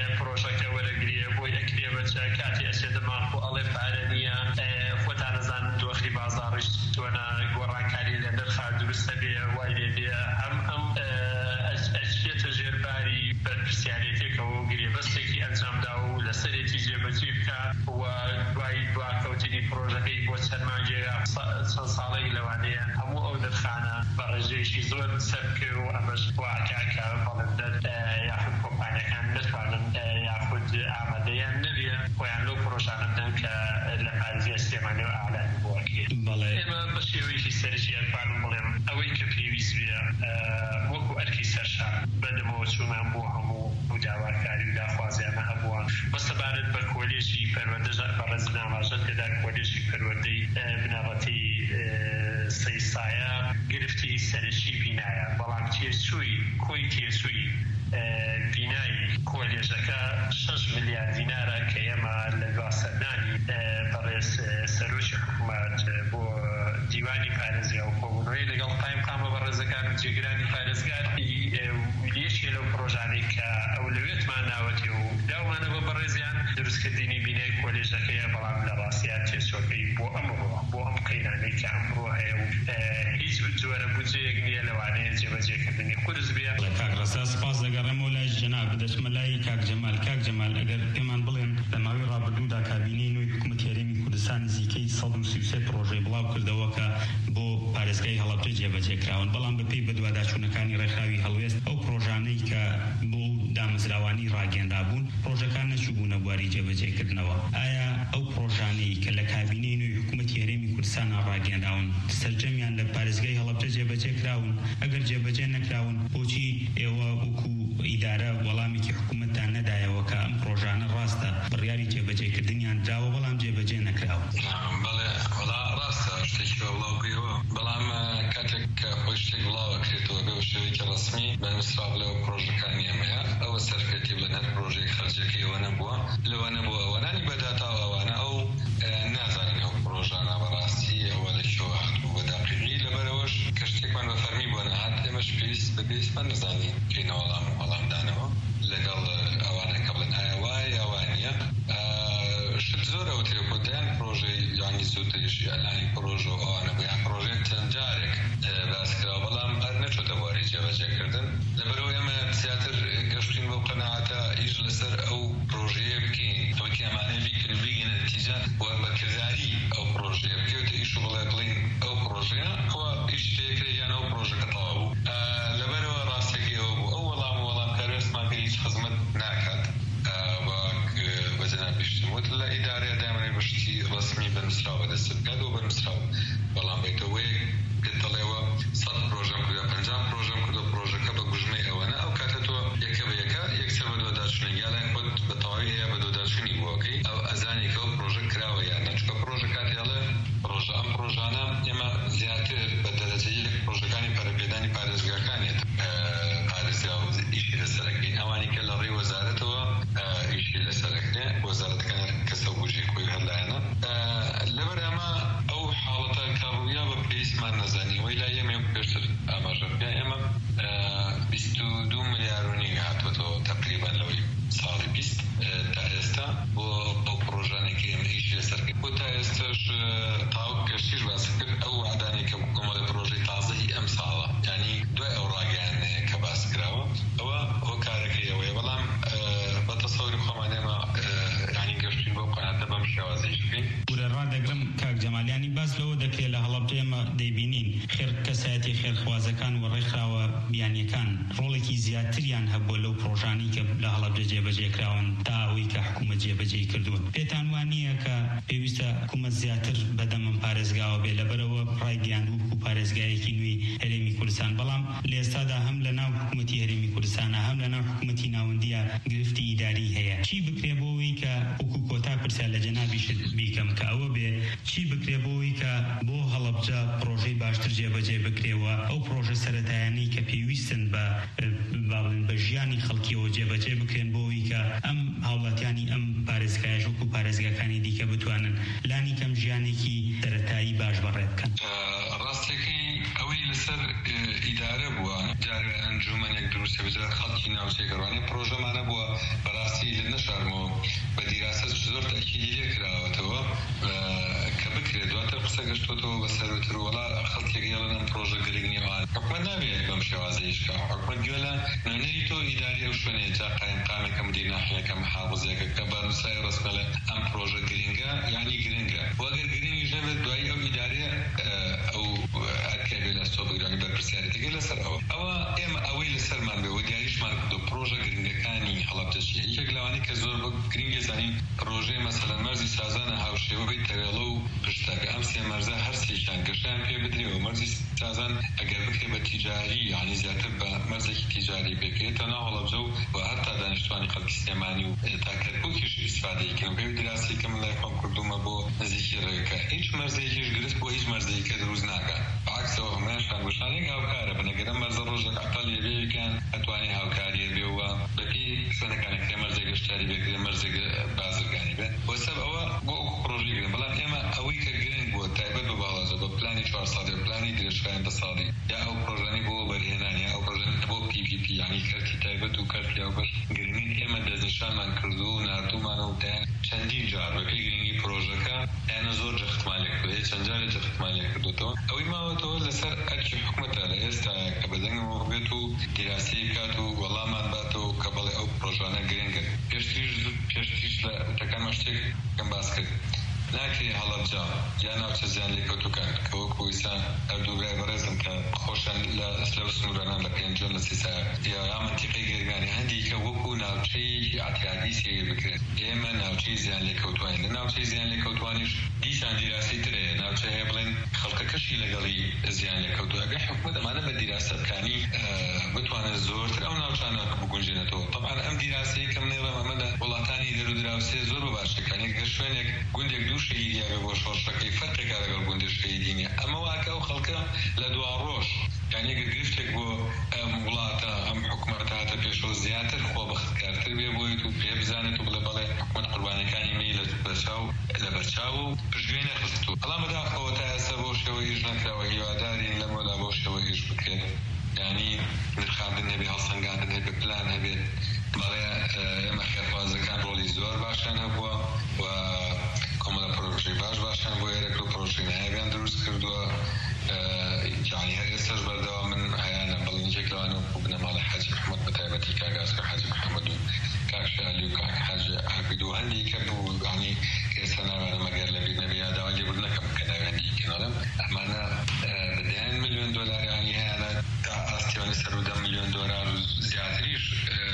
پرۆژەکە وەرەگریە بۆی ئەکرێ بەچە کاتی ئەسێدەمان خۆ ئەڵێ پارە نییە خۆتان نەزان دۆخی بازاڕیش تۆنە گۆڕانکاری لە نرخا دروستە بێ وای لێ بێ ئەم ئەم ئەچێتە ژێرباری بەرپرسیارەتێکەوە و گرێبەستێکی ئەنجامدا و لەسەرێتی جێبەجێ بکە و دوای دواکەوتنی پرۆژەکەی بۆ چەند مانگێک چەند ساڵێک لەوانەیە هەموو ئەو نرخانە بە ڕێژەیەکی زۆر سەرکە و ئەمەش واکاکە بەڵندەت یاخود کۆمپانیەکان نتوانن یاخود ئامادەیان نەبێ خۆیان لەو پرۆژانە بدەن کە لە پارێزگای سلێمانیەوە ئاعلان بووەکرێت. ئێمە بە شێوەیەکی سەرەکی ئەتوانم بڵێم ئەوەی کە پێویست بێ وەکو ئەرکی سەرشان بەدەمەوە چوومان بۆ هەموو و داواکاری و داخوازیانە هەبووە بەستەبارەت بە کۆلێژی پەروەردە بە ڕێزناماژەت کەدا کۆلێژی پەروەردەی بنەڕەتی سەیسایە گرفتی سەرەکی بینایە بەڵام تێچووی کۆی تێچووی بینایی کۆلێژەکە شەش ملیارد دینارە کە ئێمە لە دواسەردانی بەڕێز سەرۆکی حکوومەت بۆ دیوانی پارێزگا و کۆبوونەوەی لەگەڵ قایم قامە بەڕێزەکان و جێگرانی پارێزگار لێشێ لەو پرۆژانەی کە ئەولەوێتمان ناوەتی و داومانە بە بەڕێزیان دروستکردنی بینایی کۆلێژەکەیە بەڵام لە ڕاستیان تێچۆکەی بۆ ئەمڕۆ بۆ ئەم قەیرانەی کە ئەمڕۆ هەیە و هیچ جۆرە بودجەیەک نییە لەوانەیە جێبەجێکردنی قورس بێ. کاک ڕەسا سپاس دەگەڕێمەوە لای جەناب دەچمە لای کاک جەمال. کاک جەمال ئەگەر پێمان بڵێن لە ماوەی ڕابردوودا کابینەی نوێی حکوومەتی هەرێمی کوردستان نزیکەی سەد و سی و سێ پرۆژەی بڵاو کردەوە کە بۆ پارێزگای هەڵەبجە جێبەجێکراون بەڵام بەپێی بەدواداچوونەکانی ڕێکخراوی هەڵوێست ئەو پرۆژانەی کە بۆ دامەزراوانی ڕاگەندا بوون پرۆژەکان نەچووبوونە بواری جێبەجێکردنەوە. ئایا ئەو پرۆژانەی کە لە کابینەی نوێی حکوومەتی هەرێمی کوردستان ڕاگەنداون سەرجەمیان لە پارێزگای هەڵەبجە جێبەجێکراون؟ ئەگەر جێبەجێ نەکراون بۆچی ئێوە وەکو ئیدارە وەڵامێکی حکوومەتتان نەدایەوە کە ئەم پرۆژانە ڕاستە بڕیاری جێبەجێکردنیان دراوە بەڵام جێبەجێ نەکراوە؟ بەڵێ وەڵا ڕاستە شتێکی وەڵاو بوویەوە بەڵام کاتێک کە خۆی شتێک بڵاوە کرێتەوە بێ شێوەیەکی ڕەسمی بە نووسراو لەوە پرۆژەکانی ئێمەیە ئەوە سەرکەوتی بڵێن هەر پرۆژەی خەرجەکەی ئەوە نەبووە لەوە نەبووە ئەوەنانی بەداتاو ئەوانە ئەو نازانین ئەو پرۆژانە بەڕاستی ئەوە لە شێوە هاتبوو بە داقیقی لەبەرەوەش کە شتێکمان بە فەرمی بۆ نەهات ئێمەش پێویست بە پێویستمان نەزانین کەینە وەڵام و وەڵامدانەوە لەگەڵ ئەوانە کە بڵێن ئایا وایە یا وای نییە شت زۆر ئەو تێکۆ دەیان پرۆژەی یانی زووتریش ئەلانی پرۆژە و ئەوانە بۆ یان پرۆژێک چەند جارێک باسکرا بەڵام هەر نەچۆتە بواری جێبەجێکردن لەبەرەوە ئێمە زیاتر گەشتین بۆ قەناعەتە ئیش لەسەر ئەو پرۆژەیە بکەین ئەوەکی ئەمانەی بیکرد بیگەنە نەتیجە و بەکرداری ئەو پرۆژەیە بکەوتە ئیش و بڵێ بڵین ئەو پرۆژەیە ئەوە ئیش تێکرێ یان ئەو پرۆژەکە تەواو بوو لەبەرەوە ڕاستێکی ئەوە بوو ئەو وەڵام و وەڵامکارێستمان پێ هیچ خزمەت ناکات بەجەناب بیشتموت لە ئیدارەیە دامەی بەشتی ڕسمی بەنووسراو بەدەست بکات و بەنووسراو بەڵام بێتەوەی پێت دەڵێەوە سەد پرۆژەم کردو پەنجام پرۆژەم کردو پرۆژەکە بە گوژمەی ئەوەنە ئەو کاتە تۆ یەکە بە یەکە یەکسەر بە دۆداچوونی یاڵێن خۆت بە تەواوی هەیە بە دۆداچوونی بووەکەی ئەو ئەزانی کە ئەو پرۆژە کراوە یان نەچکە پرۆژە کاتێڵێ پرۆژە ئەم پرۆژانە ئێمە زیاتر بە دەرەجەی یەک پرۆژەکانی پەرەپێدانی پارێزگاکانێت پارێزگا و ئیشی لەسەرەکەین ئەوانی کە لە ڕێی وەزارەتەوە ئیشی لەسەرەکەێ وەزارەتەکان کەسە بوژی خۆی هەلایەنە لەبەر ئەمە ئەو حاڵەتە کابوویا بە پێویستمان نەزانی وەی لای ئێمە پێشتر ئاماژە بکە ئێمە بیست و دوو ملیار و نیو هاتوەتەوە تقریبان لەوەی ساڵی بیست تا ئێستا بۆ ئەو پرۆژانێکی ئێمە ئیشی لەسەرکەین بۆ تا ئێستاش تاو کەشتیش باس کرد ئەو وعدانێک کە کۆمەڵی پرۆژەی تازەی ئەم ساڵە یعنی دوای ئەو ڕاگەیانەیە کە باس کراوە ئەوە ئەو کارەکەی ئەوەیە بەڵام بە تەسەوری خۆمان ئێمە ینی گەشتین بۆ قەناتە بەم شێوازەی بکەین. ورە ڕادەگرم کاک جەمالیانی باس لەوە دەکرێت لە هەڵەبجە ئێمە دەیبینین خێر کەسایەتی خێرخوازەکان و ڕێکخراوە بیانیەکان ڕۆڵێکی زیاتریان هەبووە لەو پرۆژانەی کە لە هەڵەبجە جێبەجێکراون تا ئەوەی کە حکوومەت جێبەجێ کردووە. پێتان وانییە کە پێویستە حکوومەت زیاتر بەدەمم پارێزگاوە بێ لەبەرەوە ڕایگەیاندوو و پارێزگایەکی نوێی هەرێمی کوردستان بەڵام لە ئێستادا هەم لە ناو حکوومەتی هەرێمی کوردستانە هەم لە ناو حکوومەتی ناوەندیە گرفتی ئیداری هەیە. چی بکرێ بۆەوەی کە وەکو کۆتا پرسیار لە جەنابیشت بیکەم کە ئەوە بێ چی بکرێ بۆەوەی کە بۆ هەڵەبجە پرۆژەی باشتر جێبەجێ بکرێەوە ئەو پرۆژە سەرەتایانەی کە پێویستن بە باڵێن بە ژیانی خەڵکیەوە جێبەجێ بکرێن بۆەوەی کە ئەم هاوڵاتیانی ئەم پارێزگایە وەکو پارێزگاکانی دیکە بتوانن لانی کەم ژیانێکی سەرەتایی باش بەڕێ بکەن. ڕاستەکەی ئەوەی لەسەر ئیدارە بووە جارێ ئەنجومەنێک دروست سبزر خلقی ناوچه گروانی پروژه مانه بوا براستی لنشارمو بدراسة زور تأكيدية كراوته که بکره دواتر قصه گشتو تو بسروتر ولا خلقی گیالن پروژه گرینی آن حکومت نبید بمشه وازیش که حکومت گیالا نهنری تو اداری وشونه جا قایم قامه كمدير ناحية كمحافظة ككبار مسائل رسمله أم بروجة جرينجا يعني جرينجا وأجر جرينج يجنب دعاء أو إدارية أو أكابل السوق يعني برسالة تقول سرعة أو إما أويل سرمان بودياريش مان دو بروجة جرينجا كاني حلب تشيء شكلواني كزور جرينجا زاني بروجة مثلا مرزي سازانة هاوشي وبيت تغلو بشتاق أمسي مرزا هرسي كان قشان في بدري ومرزي سازان أجر بكرة بتجاري يعني زيادة بمرزي تجاري بكرة تناول بزو وحتى دانشتواني قد استعماني وتاكربوكيش استفادة يكنو بيو دراسي كم لا يقوم كردوما بو ذكر ريكا هيش مرزي هيش قرس بو هيش مرزي كدروز ناكا بعكس هو هماش عن بشاني هاوكارة بنقرم مرزا روجك عطالي بيو كان أتواني هاوكاري بيو بكي سنة كان كده مرزي قشتاري بيو مرزي بازرقاني بي وسب أوا بو بروجي قرم بلا إما أوي كجرين بو تايبت ببالازو بو بلاني چوار صادي بلاني درشقين بصادي يا أو بروجاني بو برهناني أو بروجاني بو بي بي بي يعني كرتي تايبت وكرتي أو بش گرینی ئێمە دەستنیشانمان کردو و نردوومانە و چەندین جار بە پێی گرنگی پرۆژەکە یانە زۆر جەختمالێک بێت چەند جارێک جەختمالێک کردوتەوە ئەوەی ماوەتەوە لەسەر ئەرکی حکوومەتە لە ئێستا کە بەدەنگەوە بێت و دیراسی بکات و وەڵامان باتەوە کە بەڵێ ئەو پرۆژانە گرنگن پێشتریش پێشتریش لە وتەکانمان شتێک کەم باس کرد ناکرێ هەڵەبجا یا ناوچە زیان لێکەوتووکان کە وەکو ئیسان هەردووگای بەڕێزم کە خۆشن لە لەو سنوورانە لە پێنجۆن لە سیسا یا منتیقەی گێرگانی هەندێکە وەکو ناوچەیەکی ئاتیادی سێ بکرێت ئێمە ناوچەی زیان لێکەوتوانین لە ناوچەی زیان لێکەوتوانیش دیسان دیراسی ترەیە ناوچە هەیە بڵێن خەڵکەکەشی لەگەڵی زیان لێکەوتووە ئەگەر حکومەت ئەمانە بە دیراسەتکانی بتوانێت زۆرتر ئەو ناوچانە بگونجێنێتەوە طبعا ئەم دیراسەی کە منێڵم ئەمە لە وڵاتانی دەرو دراوسێ زۆر باشەکانی گەر شوێنێک گوندێک دوو شەهیدیا بێ بۆ شۆڕشەکەی فەرقێکا لەگەڵ گوندێ شەهیدی نییە ئەمە واکە ئەو خەڵکە لە دوا ڕۆژ یعنی ئەگەر گرفتێک بۆ ئەم وڵاتە ئەم حکومەتە هاتە پێشەوە زیاتر خۆبەختکارتر بێ بۆیت و پێ بزانێت و بڵێ بەڵێ حکومەت قوربانیەکانی مەی لە بەرچاو لە بەرچاو و پشتگوێ نەخستووە بەڵام بەداخەوە تا ئێستا بۆ شێوەی هیچ نەکراوە هیوادارین لەمەدا بۆ شێوەی هیچ بکرێت یعنی نرخاندن هەبێ هەڵسەنگاندن هەبێ پلان هەبێت بەڵێ ئێمە خێرخوازەکان ڕۆڵی زۆر باشیان هەبووە و کۆمەڵە پرۆژەی باش باشیان بۆ ئێرەک و پرۆژەی نایبیان دروست کردووە یعنی هەر ئێستاش بەردەوام من هەیانە بەڵێنێک لەوانە وەکو بنەماڵی حاجی محەممەد بەتایبەتی کاگاسکە حاجی محەممەد و کاک شالی و کاک حاجی عابید و هەندێکە بوو یعنی ئێستا ناوانە مەگەر لە بیر نەبێ یاداوا لێبوردنەکەم کە ناوێندی کێنەڵم ئەمانە بەدەیان ملیۆن دۆلار یعنی هەیانە تا ئاستیۆنی سەر و دە ملیۆن دۆلار و زیاتریش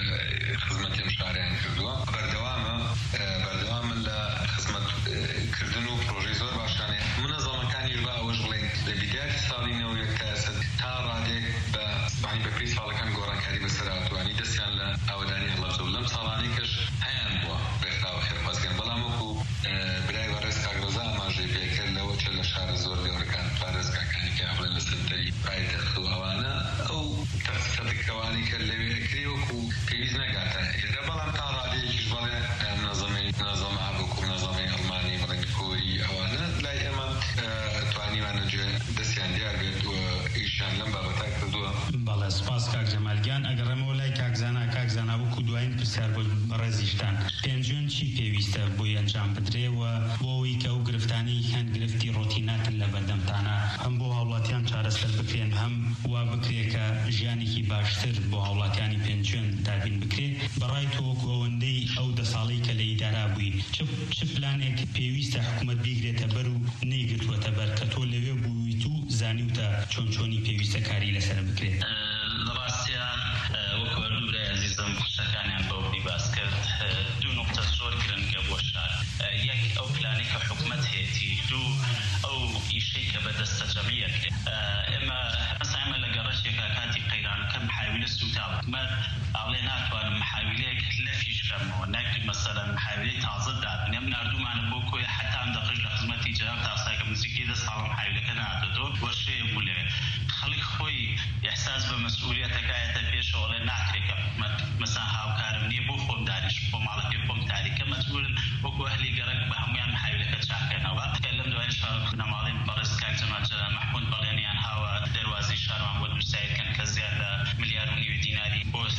خزمەتی ئەم شاریان کردووە بەردەوامە بەردەوامە لە خزمەتکردن و پرۆژەی زۆر باشانەیە منەزەمەکانیش با ئەوەش بڵێن لە بیداتی ساڵی نەوە یەک تا ئێستا تا ڕادێک بە بانی بە پێی ساڵەکان گۆڕانکاری بەسەر هاتووانی دەستیان لە ئاوەدانی هەڵەبجە و لەم ساڵانەی کەش هەیان بووە بێخراوە خێرخوازگەن بەڵام وەکو برای بەڕێز کاکرۆزا ئاماژەی پێکرد لەوە چێ لە شارە زۆر گەورەکان پارێزگاکانی کە بڵێن لە سەرەتایی پایتەخت و ئەوانە ئەو تەقسیقەتەکەوانی کرد لەوێ ئەکرێ وەکو پێویست نەگاتە ئێرە بەڵام تا ڕادەیەکیش بڵێ منەزەمەی منەزەمە وەکو منەزەمەی ئەڵمانی بڵێن کۆری ئەوانە لای ئێمە توانیوانەجێ دەستیان دیار بێت و ئیشیان لەم بابەتا کردووە. بەڵێ سپاس کاک جەمالگیان ئەگەڕێمەوە لای کاکزانا کاکزانا وەکو دوایین پرسیار بۆ بەڕێزیشتان پێنجۆن چی پێویستە بۆی ئەنجام بدرێەوە بۆ ئەوەی کە ئەو گرفتانی هەند گرفتی ڕۆتیناتن لە بەردەمتانە هەم بۆ هاوڵاتیان چارەسەر بکرێن هەم وا بکرێ کە ژیانێکی باشتر بۆ هاوڵاتیانی پێنجۆن دابین بکرێ بەڕای تۆ وەکو ئەوەندەی ئەو دە ساڵەی کە لە ئیدارا بووی چ پلانێک پێویستە حکوومەت بیگرێتە بەر و نەیگرتووەتە بەر کە تۆ لەوێ بوویت و زانیوتە چۆن چۆنی پێویستە کاری لەسەر بکرێت ڕاستیان وەکو هەردوورای عەزیزم قسەکانیان بەوەی باس کرد دوو نقطە زۆر گرنگە بۆ شار یەک ئەو پلانی کە حکوومەت هێتی دوو ئەو ئیشەی کە بەدەستە جەمعیەت ئێمە ئەسا ئێمە لە گەڕەشێکا کاتی قەیرانەکە محاویلە سوتاوە مە ئاڵێ ناتوانم محاویلەیەک لەفیش بکەمەوە نەک مەسەلەن محاویلەی تازە دابن ئێم نردوومانە بۆ کۆی حتا ئەم دەقەش لە خزمەتی جەناب تاسایکە موسیقی دە ساڵە محاویلەکە نهاتۆتەوە وەشەیە بوو لەوێ خەڵک خۆی ئیحساس بە مەسئولیەتەکایەتە پێشەوە ئەڵێ ناکرێکە حکوومەت مەسەڵەن هاوکارم نییە بۆ خۆم دانیش بۆ ماڵەکەی خۆم تاریکە مەجبورن وەکو ئەهلی گەڕەک بە هەمویان محاویلەکە چاکەنەوە کە لەم دوایش نەماڵی بەڕێز کاک جەمال جەلال مەحموود بەڵێنیان هاوە دەواازەی شارمان بۆ دووسایەکەن کە زیاد لە ملیار و نیوە دیناری بۆ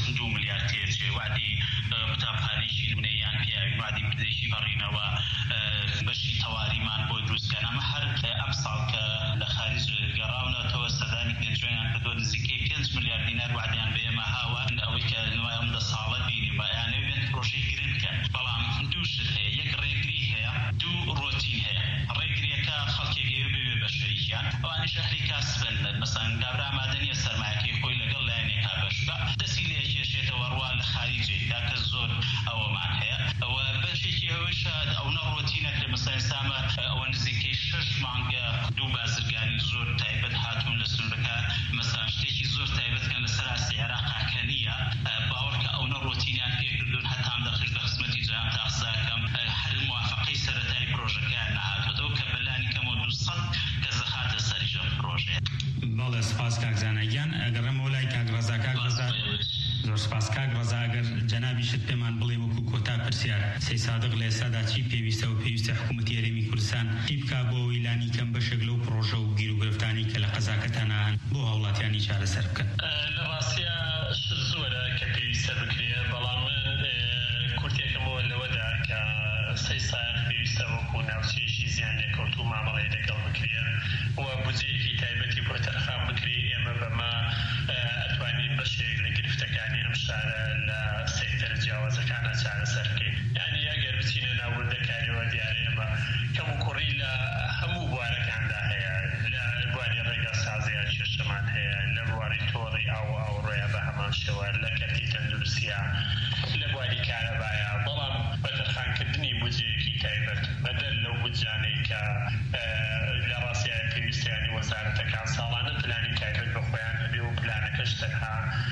سپاسکاک ڕزاگەر جەنابیشت پێمان بڵێ وەکو کۆتا پرسیار سەی سادق لە ئێستادا چی پێویستە و پێویستە حکوومەتی هەرێمی کوردستان چی بکا بۆ ویلانی کەم بەشێک لەو پرۆژە و گیر و گرفتانی کە لە قەزاکەتان هەن بۆ هەوڵاتیانی چارەسەر بکەن؟ لە ڕاستیە زۆرە کە پێویستە بکرێ، بەڵام کورتێکەمەوە لەوەدا کە سەی ساغ پێویستە وەکو ناوچەیەکی زیان لێکەوتوو مامەڵەی لەگەڵ بکرێ و بودجەیەکی تایبەتی بۆ تەرخان بکرێ. ئێمە بەمە ئەتوانین بەشێک لە گرفتەکانی ئەم شارە لە سێکتەرە جیاوازەکانە چارەسەر بکەین. یعنی ئەگەر بچینە ناوبردەکاریەوە دیارە ئێمە کەم و کوڕی لە هەموو بوارەکاندا هەیە، لە بواری ڕێگە سازیە کێشەمان هەیە، لە بواری تۆڕی ئاو ئاوڕۆیە بە هەمان شێوە، لە کەرتی تەندروستیە، لە بواری کارەبایە. بەڵام بە تەرخانکردنی بودجەیەکی تایبەت بەدەل لەو بودجانەی کە لە ڕاستیە پێویستیانی وەزارەتەکان ساڵانە پلانی تایبەت بە خۆیان هەبێ و پلانەکەش تەنها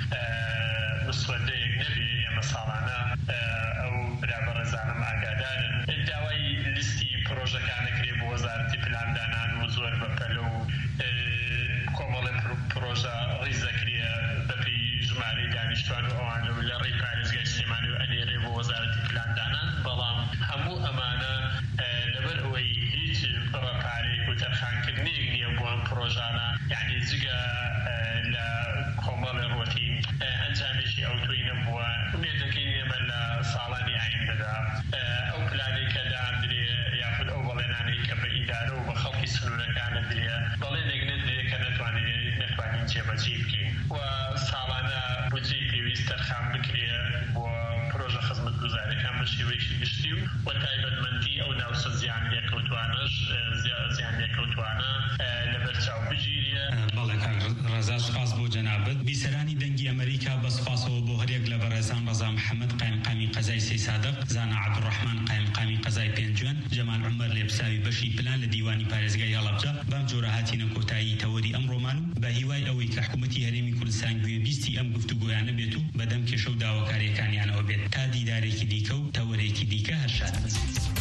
مسوەدەیەک نەبێ. ئێمە ساڵانە ئەو برابەڕێزانم ئاگادارن داوای لیستی پرۆژەکانەکرێ بۆ وەزارەتی پلاندانان و زۆر بەپەلە و کۆمەڵی پرۆژە ڕیزەکرێ بەپێی ژمارەی دانیشتوان و ئەوانە و لە ڕێی پارێزگای سلێمانی و ئەنێرێ بۆ وەزارەتی پلاندانان. بەڵام هەموو ئەمانە لەبەر ئەوەی هیچ پارێک و تەرخانکردنێک نییە بۆ ئەم پرۆژانە، یعنی جگە لە کۆمەڵی ڕۆتی ئەنجامێکی ئەوتۆی نەبووە. ومێدەکەین ئێمە لە ساڵانی ئایندەدا ئەو پلانەی کە دادرێ یاخود ئەو بەڵێنانەی کە بە ئیدارە و بە خەڵکی سنوورەکانە درێ بەڵێنێک نەدرێ کە نەتوانین جێبەجێ بکەین و ساڵانە بودجەی پێویست تەرخان بکرێ بۆ پرۆژە خزمەتگوزاریەکان بە شێوەیەکی گشتی و وە تایبەتمەندی ئەو ناوچە زیان لێکەوتوانەش زیان لێکەوتوانە لەبەرچاو بگیرێ. بەڵێ کاک ڕەزا سپاس بۆ جەنابەت. بیسەرانی دەنگی ئەمریکا بە سپاسەوە بۆ هەرێک لە بەڕێزان ڕەزا محەممەد قایمقامی قەزای سەی سادق، زانا عەبدوڕەحمان قایمقامی قەزای پێنجوێن، جەمال عومەر لێبساوی بەشی پلان لە دیوانی پارێزگای هەڵەبجە بەم جۆرە هاتینە کۆتایی تەوەری ئەم ڕۆمان و بە هیوای ئەوەی کە حکوومەتی هەرێمی کوردستان گوێبیستی ئەم گفتوگۆیانە بێت و بەدەم کێشە و داواکاریەکانیانەوە بێت تا دیدارێکی دیکە و تەوەرێکی دیکە هەرشاد.